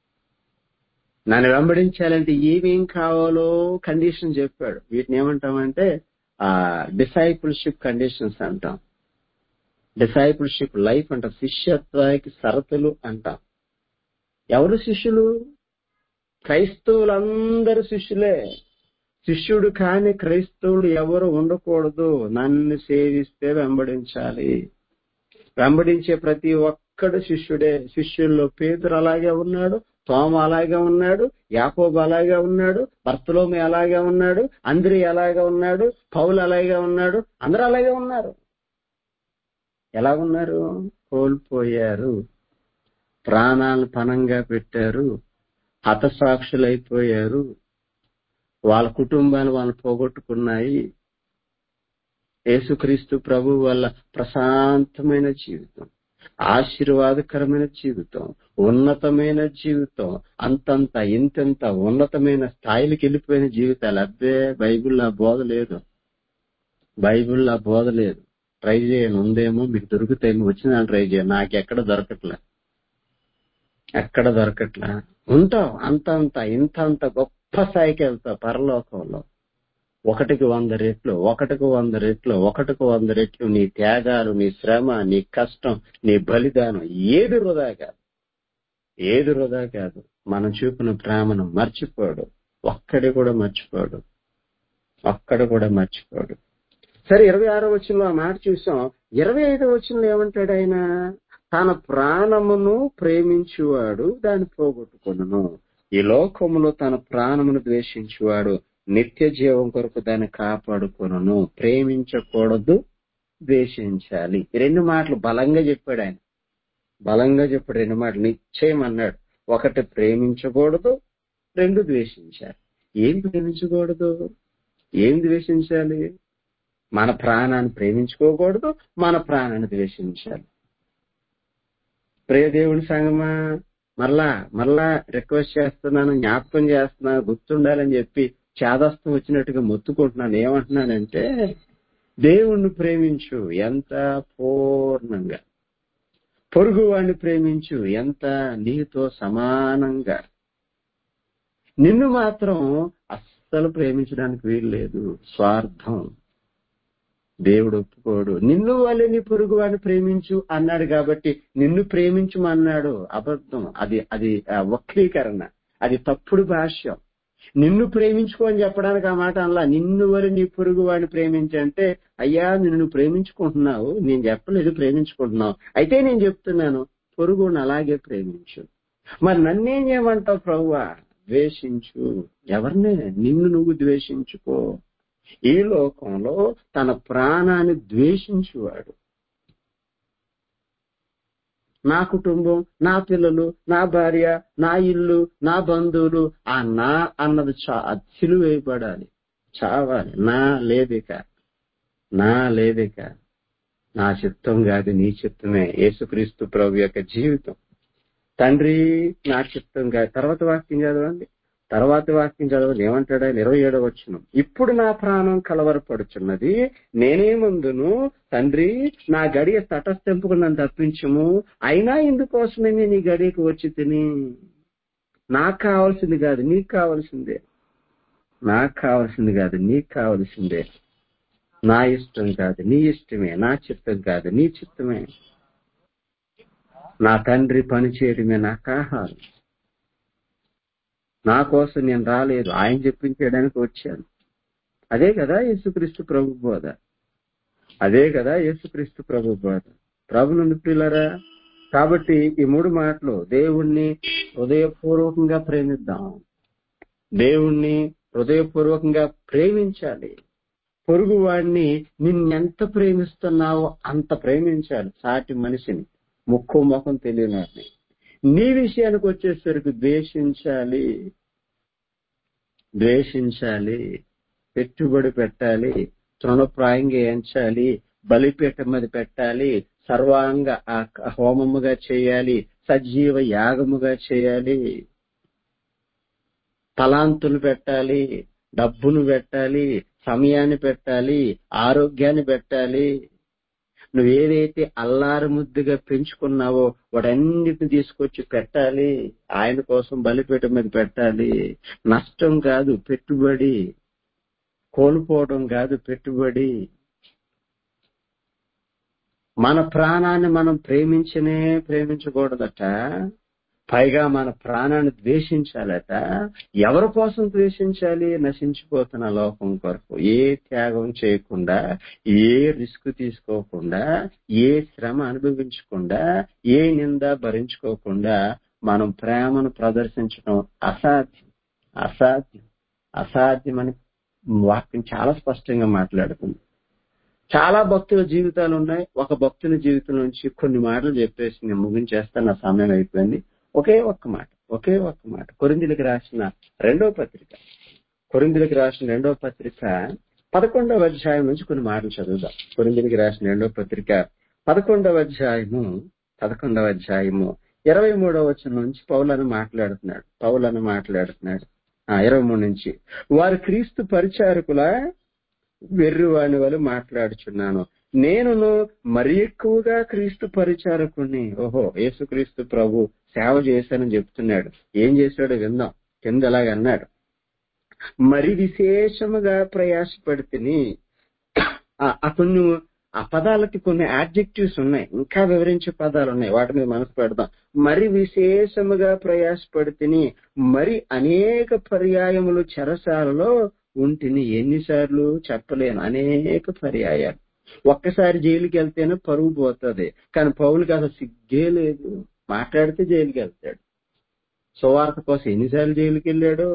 [SPEAKER 2] నన్ను వెంబడించాలంటే ఏమేం కావాలో కండిషన్ చెప్పాడు. వీటిని ఏమంటామంటే ఆ డిసైపుల్షిప్ కండిషన్స్ అంటాం. డిసైపుల్షిప్ లైఫ్ అంటాం. శిష్యత్వానికి షరతులు అంటాం. ఎవరు శిష్యులు? క్రైస్తవులందరూ శిష్యులే. శిష్యుడు కాని క్రైస్తవుడు ఎవరు ఉండకూడదు. నన్ను సేవిస్తే వెంబడించాలి. వెంబడించే ప్రతి ఒక్కడు శిష్యుడే. శిష్యుల్లో పేతురు అలాగే ఉన్నాడు, తోమ అలాగే ఉన్నాడు, యాకోబు అలాగే ఉన్నాడు, బర్తలోమి అలాగే ఉన్నాడు, అంద్రి అలాగే ఉన్నాడు, పౌలు అలాగే ఉన్నాడు. అందరూ అలాగే ఉన్నారు. ఎలా ఉన్నారు? కోల్పోయారు, ప్రాణాలను పణంగా పెట్టారు, హతసాక్షులైపోయారు, వాళ్ళ కుటుంబాలు వాళ్ళు పోగొట్టుకున్నాయి. యేసుక్రీస్తు ప్రభు వల్ల ప్రశాంతమైన జీవితం, ఆశీర్వాదకరమైన జీవితం, ఉన్నతమైన జీవితం, అంతంత ఇంతంత ఉన్నతమైన స్థాయికి వెళ్ళిపోయిన జీవితాలు. అబ్బే బైబిల్లో బోధ లేదు, బైబిల్లో బోధ లేదు. ట్రై చేయను, ఉందేమో మీకు దొరుకుతాయేమో, వచ్చిన ట్రై చేయను, నాకు ఎక్కడ దొరకట్లే ఎక్కడ దొరకట్లా. ఉంటావు అంతంత ఇంతంత గొప్ప స్థాయికి వెళ్తావు పరలోకంలో. ఒకటికి వంద రెట్లు ఒకటికి వంద రెట్లు ఒకటికి వంద రెట్లు నీ త్యాగాలు, నీ శ్రమ, నీ కష్టం, నీ బలిదానం ఏది వృధా కాదు, ఏది వృధా కాదు. మనం చూపిన ప్రేమను మర్చిపోడు, ఒక్కడి కూడా మర్చిపోడు, ఒక్కడు కూడా మర్చిపోడు. సరే, ఇరవై ఆరో వచనంలో ఆ మాట చూసాం. ఇరవై ఐదో వచనంలో ఏమంటాడు ఆయన? తన ప్రాణమును ప్రేమించువాడు దాన్ని పోగొట్టుకొనును. ఈ లోకములో తన ప్రాణమును ద్వేషించువాడు నిత్య జీవం కొరకు దాన్ని కాపాడుకొనును. ప్రేమించకూడదు, ద్వేషించాలి. ఈ రెండు మాటలు బలంగా చెప్పాడు ఆయన. బలంగా చెప్పాడు రెండు మాటలు, నిశ్చయం అన్నాడు. ఒకటి ప్రేమించకూడదు, రెండు ద్వేషించాలి. ఏం ప్రేమించకూడదు, ఏం ద్వేషించాలి? మన ప్రాణాన్ని ప్రేమించుకోకూడదు, మన ప్రాణాన్ని ద్వేషించాలి. ప్రియ దేవుని సంగమా, మరలా మరలా రిక్వెస్ట్ చేస్తున్నాను, జ్ఞాపకం చేస్తున్నాను, గుర్తుండాలని చెప్పి చాదస్తం వచ్చినట్టుగా మొత్తుకుంటున్నాను. ఏమంటున్నానంటే, దేవుణ్ణి ప్రేమించు ఎంత పూర్ణంగా, పొరుగు వాడిని ప్రేమించు ఎంత నీతో సమానంగా. నిన్ను మాత్రం అస్సలు ప్రేమించడానికి వీలు లేదు, స్వార్థం. దేవుడు ఒప్పుకోడు. నిన్ను వల్లే నీ పొరుగు వాడిని ప్రేమించు అన్నాడు కాబట్టి నిన్ను ప్రేమించమన్నాడు. అబద్ధం. అది అది వక్రీకరణ, అది తప్పుడు భాష్యం. నిన్ను ప్రేమించుకో అని చెప్పడానికి ఆ మాట అనలా. నిన్ను వల్ల నీ పొరుగు వాడిని ప్రేమించంటే, అయ్యా నిన్ను నువ్వు ప్రేమించుకుంటున్నావు, నేను చెప్పలేదు ప్రేమించుకుంటున్నావు, అయితే నేను చెప్తున్నాను పొరుగుని అలాగే ప్రేమించు. మరి నన్నేం చేయమంటావు ప్రభువా? ద్వేషించు. ఎవరినే? నిన్ను నువ్వు ద్వేషించుకో. ఈ లోకంలో తన ప్రాణాన్ని ద్వేషించువాడు, నా కుటుంబం, నా పిల్లలు, నా భార్య, నా ఇల్లు, నా బంధువులు, ఆ నా అన్నది చా సిలువేయబడాలి, చావాలి. నా లేదిక, నా లేదిక, నా చిత్తం కాదు నీ చిత్తమే. యేసుక్రీస్తు ప్రభు యొక్క జీవితం. తండ్రి నా చిత్తం కాదు. తర్వాత వాక్యం చదవండి. తర్వాత వాక్యం చదవదు ఏమంటాడు ఆయన ఇరవై ఏడవ వచనం. ఇప్పుడు నా ప్రాణం కలవరపడుచున్నది, నేనేమందును తండ్రి నా గడియ తటస్థింపుకు నన్ను తప్పించుము, అయినా ఇందుకోసమే నేను ఈ గడియకు వచ్చి తిని. నాకు కావాల్సింది కాదు నీకు కావాల్సిందే, నాకు కావాల్సింది కాదు నీకు కావాల్సిందే, నా ఇష్టం కాదు నీ ఇష్టమే, నా చిత్తం కాదు నీ చిత్తమే, నా తండ్రి పని చేయడమే నాకు ఆహారం. నా కోసం నేను రాలేదు, ఆయన చెప్పించడానికి వచ్చాను. అదే కదా యేసుక్రీస్తు ప్రభు బోధ, అదే కదా యేసుక్రీస్తు ప్రభు బోధ. ప్రభు నుండి ప్రియులారా, కాబట్టి ఈ మూడు మాటలు దేవుణ్ణి హృదయపూర్వకంగా ప్రేమిద్దాం, దేవుణ్ణి హృదయపూర్వకంగా ప్రేమించాలి. పొరుగు వాడిని నిన్నెంత ప్రేమిస్తున్నావో అంత ప్రేమించాలి. సాటి మనిషిని, ముక్కు ముఖం తెలియని వాడిని. నీ విషయానికి వచ్చేసరికి ద్వేషించాలి, ద్వేషించాలి, పెట్టుబడి పెట్టాలి, తృణప్రాయంగా ఎంచాలి, బలిపీఠం మీద పెట్టాలి, సర్వాంగ హోమముగా చేయాలి, సజీవ యాగముగా చేయాలి, తలాంతులు పెట్టాలి, డబ్బును పెట్టాలి, సమయాన్ని పెట్టాలి, ఆరోగ్యాన్ని పెట్టాలి. నువ్వేదైతే అల్లారు ముద్దుగా పెంచుకున్నావో వాటన్నిటిని తీసుకొచ్చి పెట్టాలి, ఆయన కోసం బలిపీఠం మీద పెట్టాలి. నష్టం కాదు పెట్టుబడి, కోల్పోవడం కాదు పెట్టుబడి. మన ప్రాణాన్ని మనం ప్రేమించనే ప్రేమించకూడదట, పైగా మన ప్రాణాన్ని ద్వేషించాలట. ఎవరి కోసం ద్వేషించాలి? నశించిపోతున్న లోకం కొరకు. ఏ త్యాగం చేయకుండా, ఏ రిస్క్ తీసుకోకుండా, ఏ శ్రమ అనుభవించకుండా, ఏ నింద భరించుకోకుండా మనం ప్రేమను ప్రదర్శించడం అసాధ్యం, అసాధ్యం, అసాధ్యం అని వాక్యం చాలా స్పష్టంగా మాట్లాడుతుంది. చాలా భక్తుల జీవితాలు ఉన్నాయి. ఒక భక్తుని జీవితం నుంచి కొన్ని మాటలు చెప్పేసి నేను ముగించేస్తాను, నా సమయం అయిపోయింది. ఒకే ఒక్క మాట, ఒకే ఒక్క మాట. కొరింథీయులకు రాసిన రెండవ పత్రిక, కొరింథీయులకు రాసిన రెండవ పత్రిక పదకొండవ అధ్యాయం నుంచి కొన్ని మాటలు చదువుదాం. కొరింథీయులకు రాసిన రెండవ పత్రిక పదకొండవ అధ్యాయము పదకొండవ అధ్యాయము ఇరవై మూడవ వచనం నుంచి పౌలను మాట్లాడుతున్నాడు పౌలను మాట్లాడుతున్నాడు ఆ ఇరవై మూడు నుంచి. వారు క్రీస్తు పరిచారకుల వెర్రివాని వల్ల మాట్లాడుచున్నాను, నేనును మరి ఎక్కువగా క్రీస్తు పరిచారకుని. ఓహో, యేసుక్రీస్తు ప్రభు సేవ చేశానని చెప్తున్నాడు. ఏం చేశాడో విందాం. కింద ఎలాగ అన్నాడు, మరి విశేషముగా ప్రయాసపడితిని. ఆ కొన్ని ఆ పదాలకి కొన్ని యాడ్జెక్టివ్స్ ఉన్నాయి, ఇంకా వివరించే పదాలు ఉన్నాయి, వాటి మీద మనసు పెడదాం. మరి విశేషముగా ప్రయాసపడితిని, మరి అనేక పర్యాయములు చెరసాలలో ఉంటిని. ఎన్నిసార్లు చెప్పలేను, అనేక పర్యాయాలు. ఒక్కసారి జైలుకి వెళ్తేనే పరువు పోతుంది, కానీ పౌలుకి అసలు సిగ్గే లేదు. మాట్లాడితే జైలుకి వెళ్తాడు. సువార్త కోసం ఎన్నిసార్లు జైలుకి వెళ్ళాడు.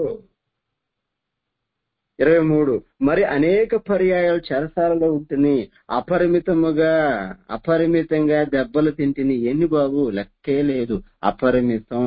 [SPEAKER 2] ఇరవై మూడు మరి అనేక పర్యాయాలు చెరసాలలో ఉంటుని, అపరిమితముగా అపరిమితంగా దెబ్బలు తింటిని. ఎన్ని బాబు, లెక్కే లేదు, అపరిమితం.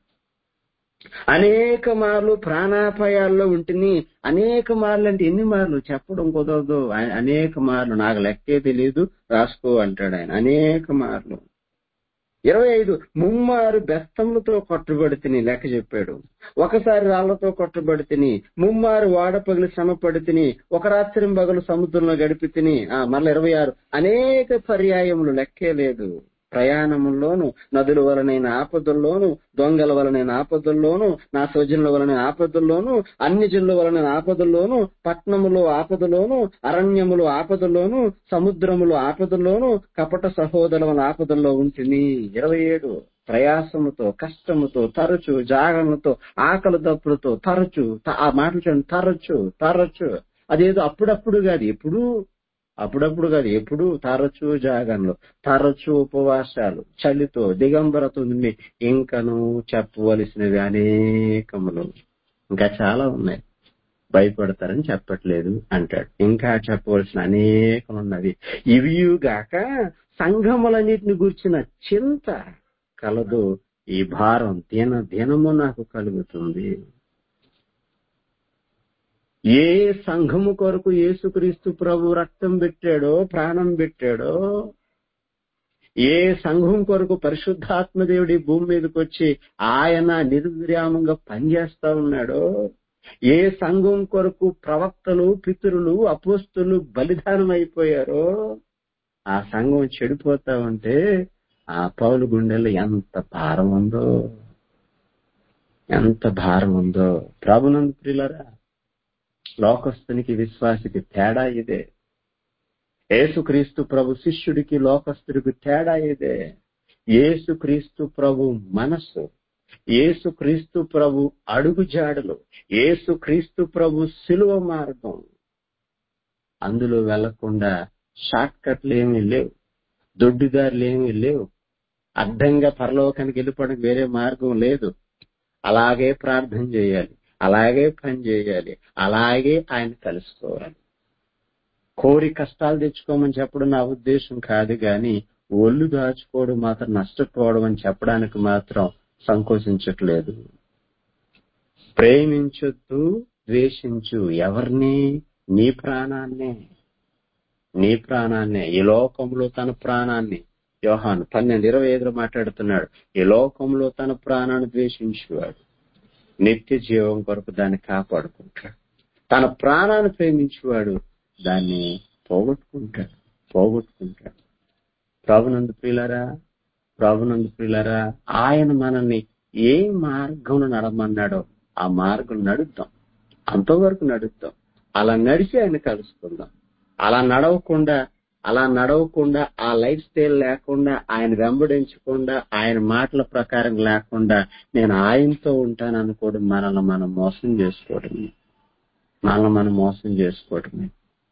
[SPEAKER 2] అనేక మార్లు ప్రాణాపాయాల్లో ఉంటుని. అనేక మార్లు అంటే ఎన్ని మార్లు చెప్పడం కుదరదు. అనేక మార్లు, నాకు లెక్కే తెలియదు, రాసుకో అంటాడు ఆయన. అనేక మార్లు. ఇరవై ఐదు ముమ్మారు బెస్తములతో కొట్టబడితిని, లెక్క చెప్పాడు. ఒకసారి రాళ్లతో కొట్టబడితిని, ముమ్మారు వాడ పగిలి శ్రమ పడితిని, ఒక రాత్రి పగలు సముద్రంలో గడిపి తిని. ఆ మళ్ళీ ఇరవై ఆరు అనేక పర్యాయములు, లెక్కే లేదు. ప్రయాణముల్లోను, నదుల వలనైన ఆపదల్లోను, దొంగల వలనైన ఆపదల్లోను, నా స్వజనుల వలన ఆపదల్లోను, అన్ని జనుల వలన ఆపదల్లోను, పట్నములో ఆపదలోను, అరణ్యములు ఆపదల్లోను, సముద్రములు ఆపదల్లోను, కపట సహోదరుల ఆపదల్లో ఉంటుంది. ఇరవై ఏడు ప్రయాసముతో, కష్టముతో, తరచు జాగరణతో, ఆకలి దప్పులతో, తరచు. ఆ మాటలు చూడండి, తరచు తరచు. అదేదో అప్పుడప్పుడు కాదు, ఎప్పుడు అప్పుడప్పుడు కాదు ఎప్పుడు. తరచు జాగరణలు, తరచు ఉపవాసాలు, చలితో, దిగంబరతో నుండి ఇంకను చెప్పవలసినవి అనేకములు. ఇంకా చాలా ఉన్నాయి, భయపడతారని చెప్పట్లేదు అంటాడు. ఇంకా చెప్పవలసిన అనేకం ఉన్నవి. ఇవిగాక సంఘములన్నిటిని గూర్చిన చింత కలదు. ఈ భారం దిన దినము నాకు కలుగుతుంది. ఏ సంఘము కొరకు యేసుక్రీస్తు ప్రభు రక్తం పెట్టాడో, ప్రాణం పెట్టాడో, ఏ సంఘం కొరకు పరిశుద్ధాత్మ దేవుడి భూమి మీదకి వచ్చి ఆయన నిర్విరామంగా పనిచేస్తా ఉన్నాడో, ఏ సంఘం కొరకు ప్రవక్తలు, పితరులు, అపోస్తులు బలిదానం అయిపోయారో, ఆ సంఘం చెడిపోతా ఉంటే ఆ పౌలు గుండెల్లో ఎంత భారం ఉందో, ఎంత భారం ఉందో. ప్రభునందు ప్రియులారా, లోకస్తునికి విశ్వాసికి తేడా ఇదే. యేసుక్రీస్తు ప్రభు శిష్యుడికి లోకస్తుడికి తేడా ఇదే. యేసుక్రీస్తు ప్రభు మనస్సు, యేసుక్రీస్తు ప్రభు అడుగుజాడలు, యేసుక్రీస్తు ప్రభు శిలువ మార్గం, అందులో వెళ్లకుండా షార్ట్ కట్లు ఏమీ లేవు, దొడ్డిదారులు ఏమీ లేవు, అడ్డంగా పరలోకానికి వెళ్ళిపోవడానికి వేరే మార్గం లేదు. అలాగే ప్రార్థన చేయాలి, అలాగే పని చేయాలి, అలాగే ఆయన కలుసుకోవాలి. కోరి కష్టాలు తెచ్చుకోమని చెప్పడం నా ఉద్దేశం కాదు, కానీ ఒళ్ళు దాచుకోవడం మాత్రం నష్టపోవడం అని చెప్పడానికి మాత్రం సంకోచించట్లేదు. ప్రేమించొద్దు, ద్వేషించు. ఎవరిని? నీ ప్రాణాన్నే, నీ ప్రాణాన్నే. ఈ లోకంలో తన ప్రాణాన్ని, యోహాను పన్నెండు ఇరవై ఐదులో మాట్లాడుతున్నాడు, ఈ లోకంలో తన ప్రాణాన్ని ద్వేషించేవాడు నిత్య జీవం కొరకు దాన్ని కాపాడుకుంటాడు. తన ప్రాణాన్ని ప్రేమించేవాడు దాన్ని పోగొట్టుకుంటాడు పోగొట్టుకుంటాడు ప్రభునందు ప్రియులారా, ప్రభునందు ప్రియులారా, ఆయన మనల్ని ఏ మార్గంలో నడమన్నాడో ఆ మార్గం నడుద్దాం, అంతవరకు నడుద్దాం. అలా నడిచి ఆయన కలుసుకుందాం. అలా నడవకుండా అలా నడవకుండా ఆ లైఫ్ స్టైల్ లేకుండా, ఆయన వెంబడించకుండా, ఆయన మాటల ప్రకారం లేకుండా నేను ఆయనతో ఉంటాను అనుకోవడం మనల్ని మనం మోసం చేసుకోవడమే, మనల్ని మనం మోసం చేసుకోవడమే.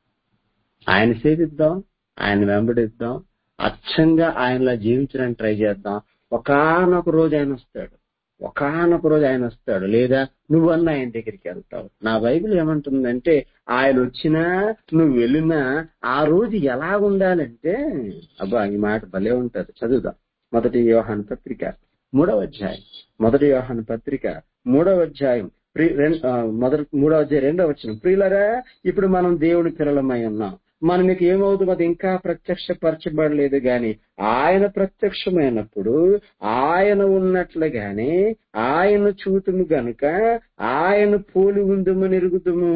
[SPEAKER 2] ఆయన సేవిద్దాం, ఆయన వెంబడిద్దాం, అచ్చంగా ఆయనలా జీవించడానికి ట్రై చేద్దాం. ఒకానొక రోజు ఆయన వస్తాడు, ఒకానొక రోజు ఆయన వస్తాడు, లేదా నువ్వన్నా ఆయన దగ్గరికి వెళ్తావు. నా బైబిల్ ఏమంటుందంటే, ఆయన వచ్చినా నువ్వు వెళ్ళినా ఆ రోజు ఎలా ఉండాలంటే, అబ్బా ఈ మాట భలే ఉంటది, చదువుదాం. మొదటి యోహాను పత్రిక మూడవ అధ్యాయం, మొదటి యోహాను పత్రిక మూడవ అధ్యాయం మొదటి మూడవ అధ్యాయం రెండవ వచనం. ప్రియులరా, ఇప్పుడు మనం దేవుని పిల్లలమై ఉన్నాం, మనం మీకు ఏమవుతుంది అది ఇంకా ప్రత్యక్షపరచబడలేదు, గాని ఆయన ప్రత్యక్షమైనప్పుడు ఆయన ఉన్నట్లుగానే ఆయన చూతుము గనుక ఆయన పోలి ఉందుమని ఎరుగుదుము.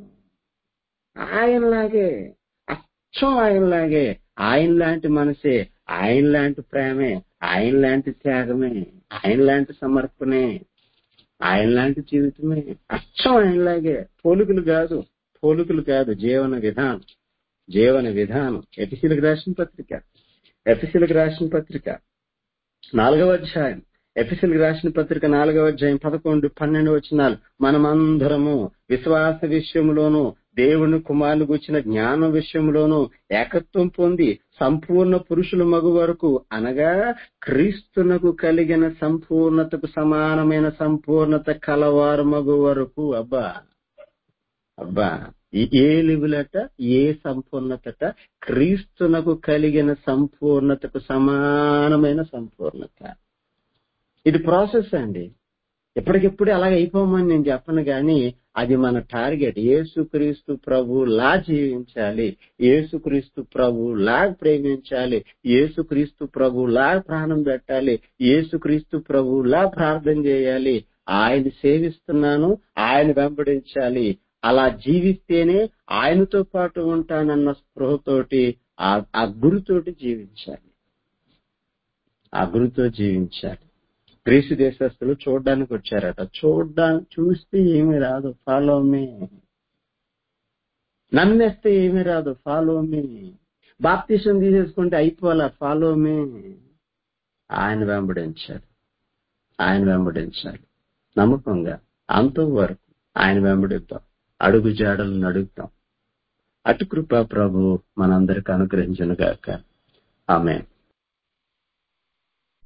[SPEAKER 2] ఆయనలాగే, అచ్చం ఆయనలాగే, ఆయన లాంటి మనసే, ఆయన లాంటి ప్రేమే, ఆయన లాంటి త్యాగమే, ఆయన లాంటి సమర్పణే, ఆయన లాంటి జీవితమే, అచ్చం ఆయనలాగే. పోలికలు కాదు, పోలికలు కాదు, జీవన విధానం, జీవన విధానం. ఎఫెసీయులకు రాసిన పత్రిక ఎఫెసీయులకు రాసిన పత్రిక నాలుగవ అధ్యాయం ఎఫెసీయులకు రాసిన పత్రిక నాలుగవ అధ్యాయం పదకొండు పన్నెండు వచనాలు. మనమందరము విశ్వాస విషయంలోను దేవుని కుమారుని గురించిన జ్ఞానం విషయంలోను ఏకత్వం పొంది సంపూర్ణ పురుషుల మగు వరకు, అనగా క్రీస్తునకు కలిగిన సంపూర్ణతకు సమానమైన సంపూర్ణత కలవారు మగు వరకు. అబ్బా అబ్బా ఏ లెవెలట, ఏ సంపూర్ణతట? క్రీస్తునకు కలిగిన సంపూర్ణతకు సమానమైన సంపూర్ణత. ఇది ప్రాసెస్ అండి. ఎప్పటికెప్పుడు అలాగే అయిపోమని నేను చెప్పను, కానీ అది మన టార్గెట్. యేసుక్రీస్తు ప్రభులా జీవించాలి, యేసుక్రీస్తు ప్రభులా ప్రేమించాలి, యేసుక్రీస్తు ప్రభులా ప్రాణం పెట్టాలి, యేసుక్రీస్తు ప్రభులా ప్రార్థన చేయాలి. ఆయన సేవిస్తున్నాను, ఆయన వెంబడించాలి. అలా జీవిస్తేనే ఆయనతో పాటు ఉంటానన్న స్పృహతోటి, ఆ గురితోటి జీవించాలి, ఆ గురితో జీవించాలి. గ్రీసు దేశస్తులు చూడడానికి వచ్చారట. చూడ్డానికి చూస్తే ఏమీ రాదు, ఫాలో మీ. నమ్మేస్తే ఏమీ రాదు, ఫాలో మీ. బాప్తిసం తీసేసుకుంటే అయిపోలా, ఫాలో మీ. ఆయన వెంబడించాలి, ఆయన వెంబడించాలి నమ్మకంగా, అంతవరకు ఆయన వెంబడిద్దాం, అడుగు జాడలను అడుగుతాం. అటు కృపా ప్రభు మనందరికి అనుగ్రహించును గాక. ఆమేన్.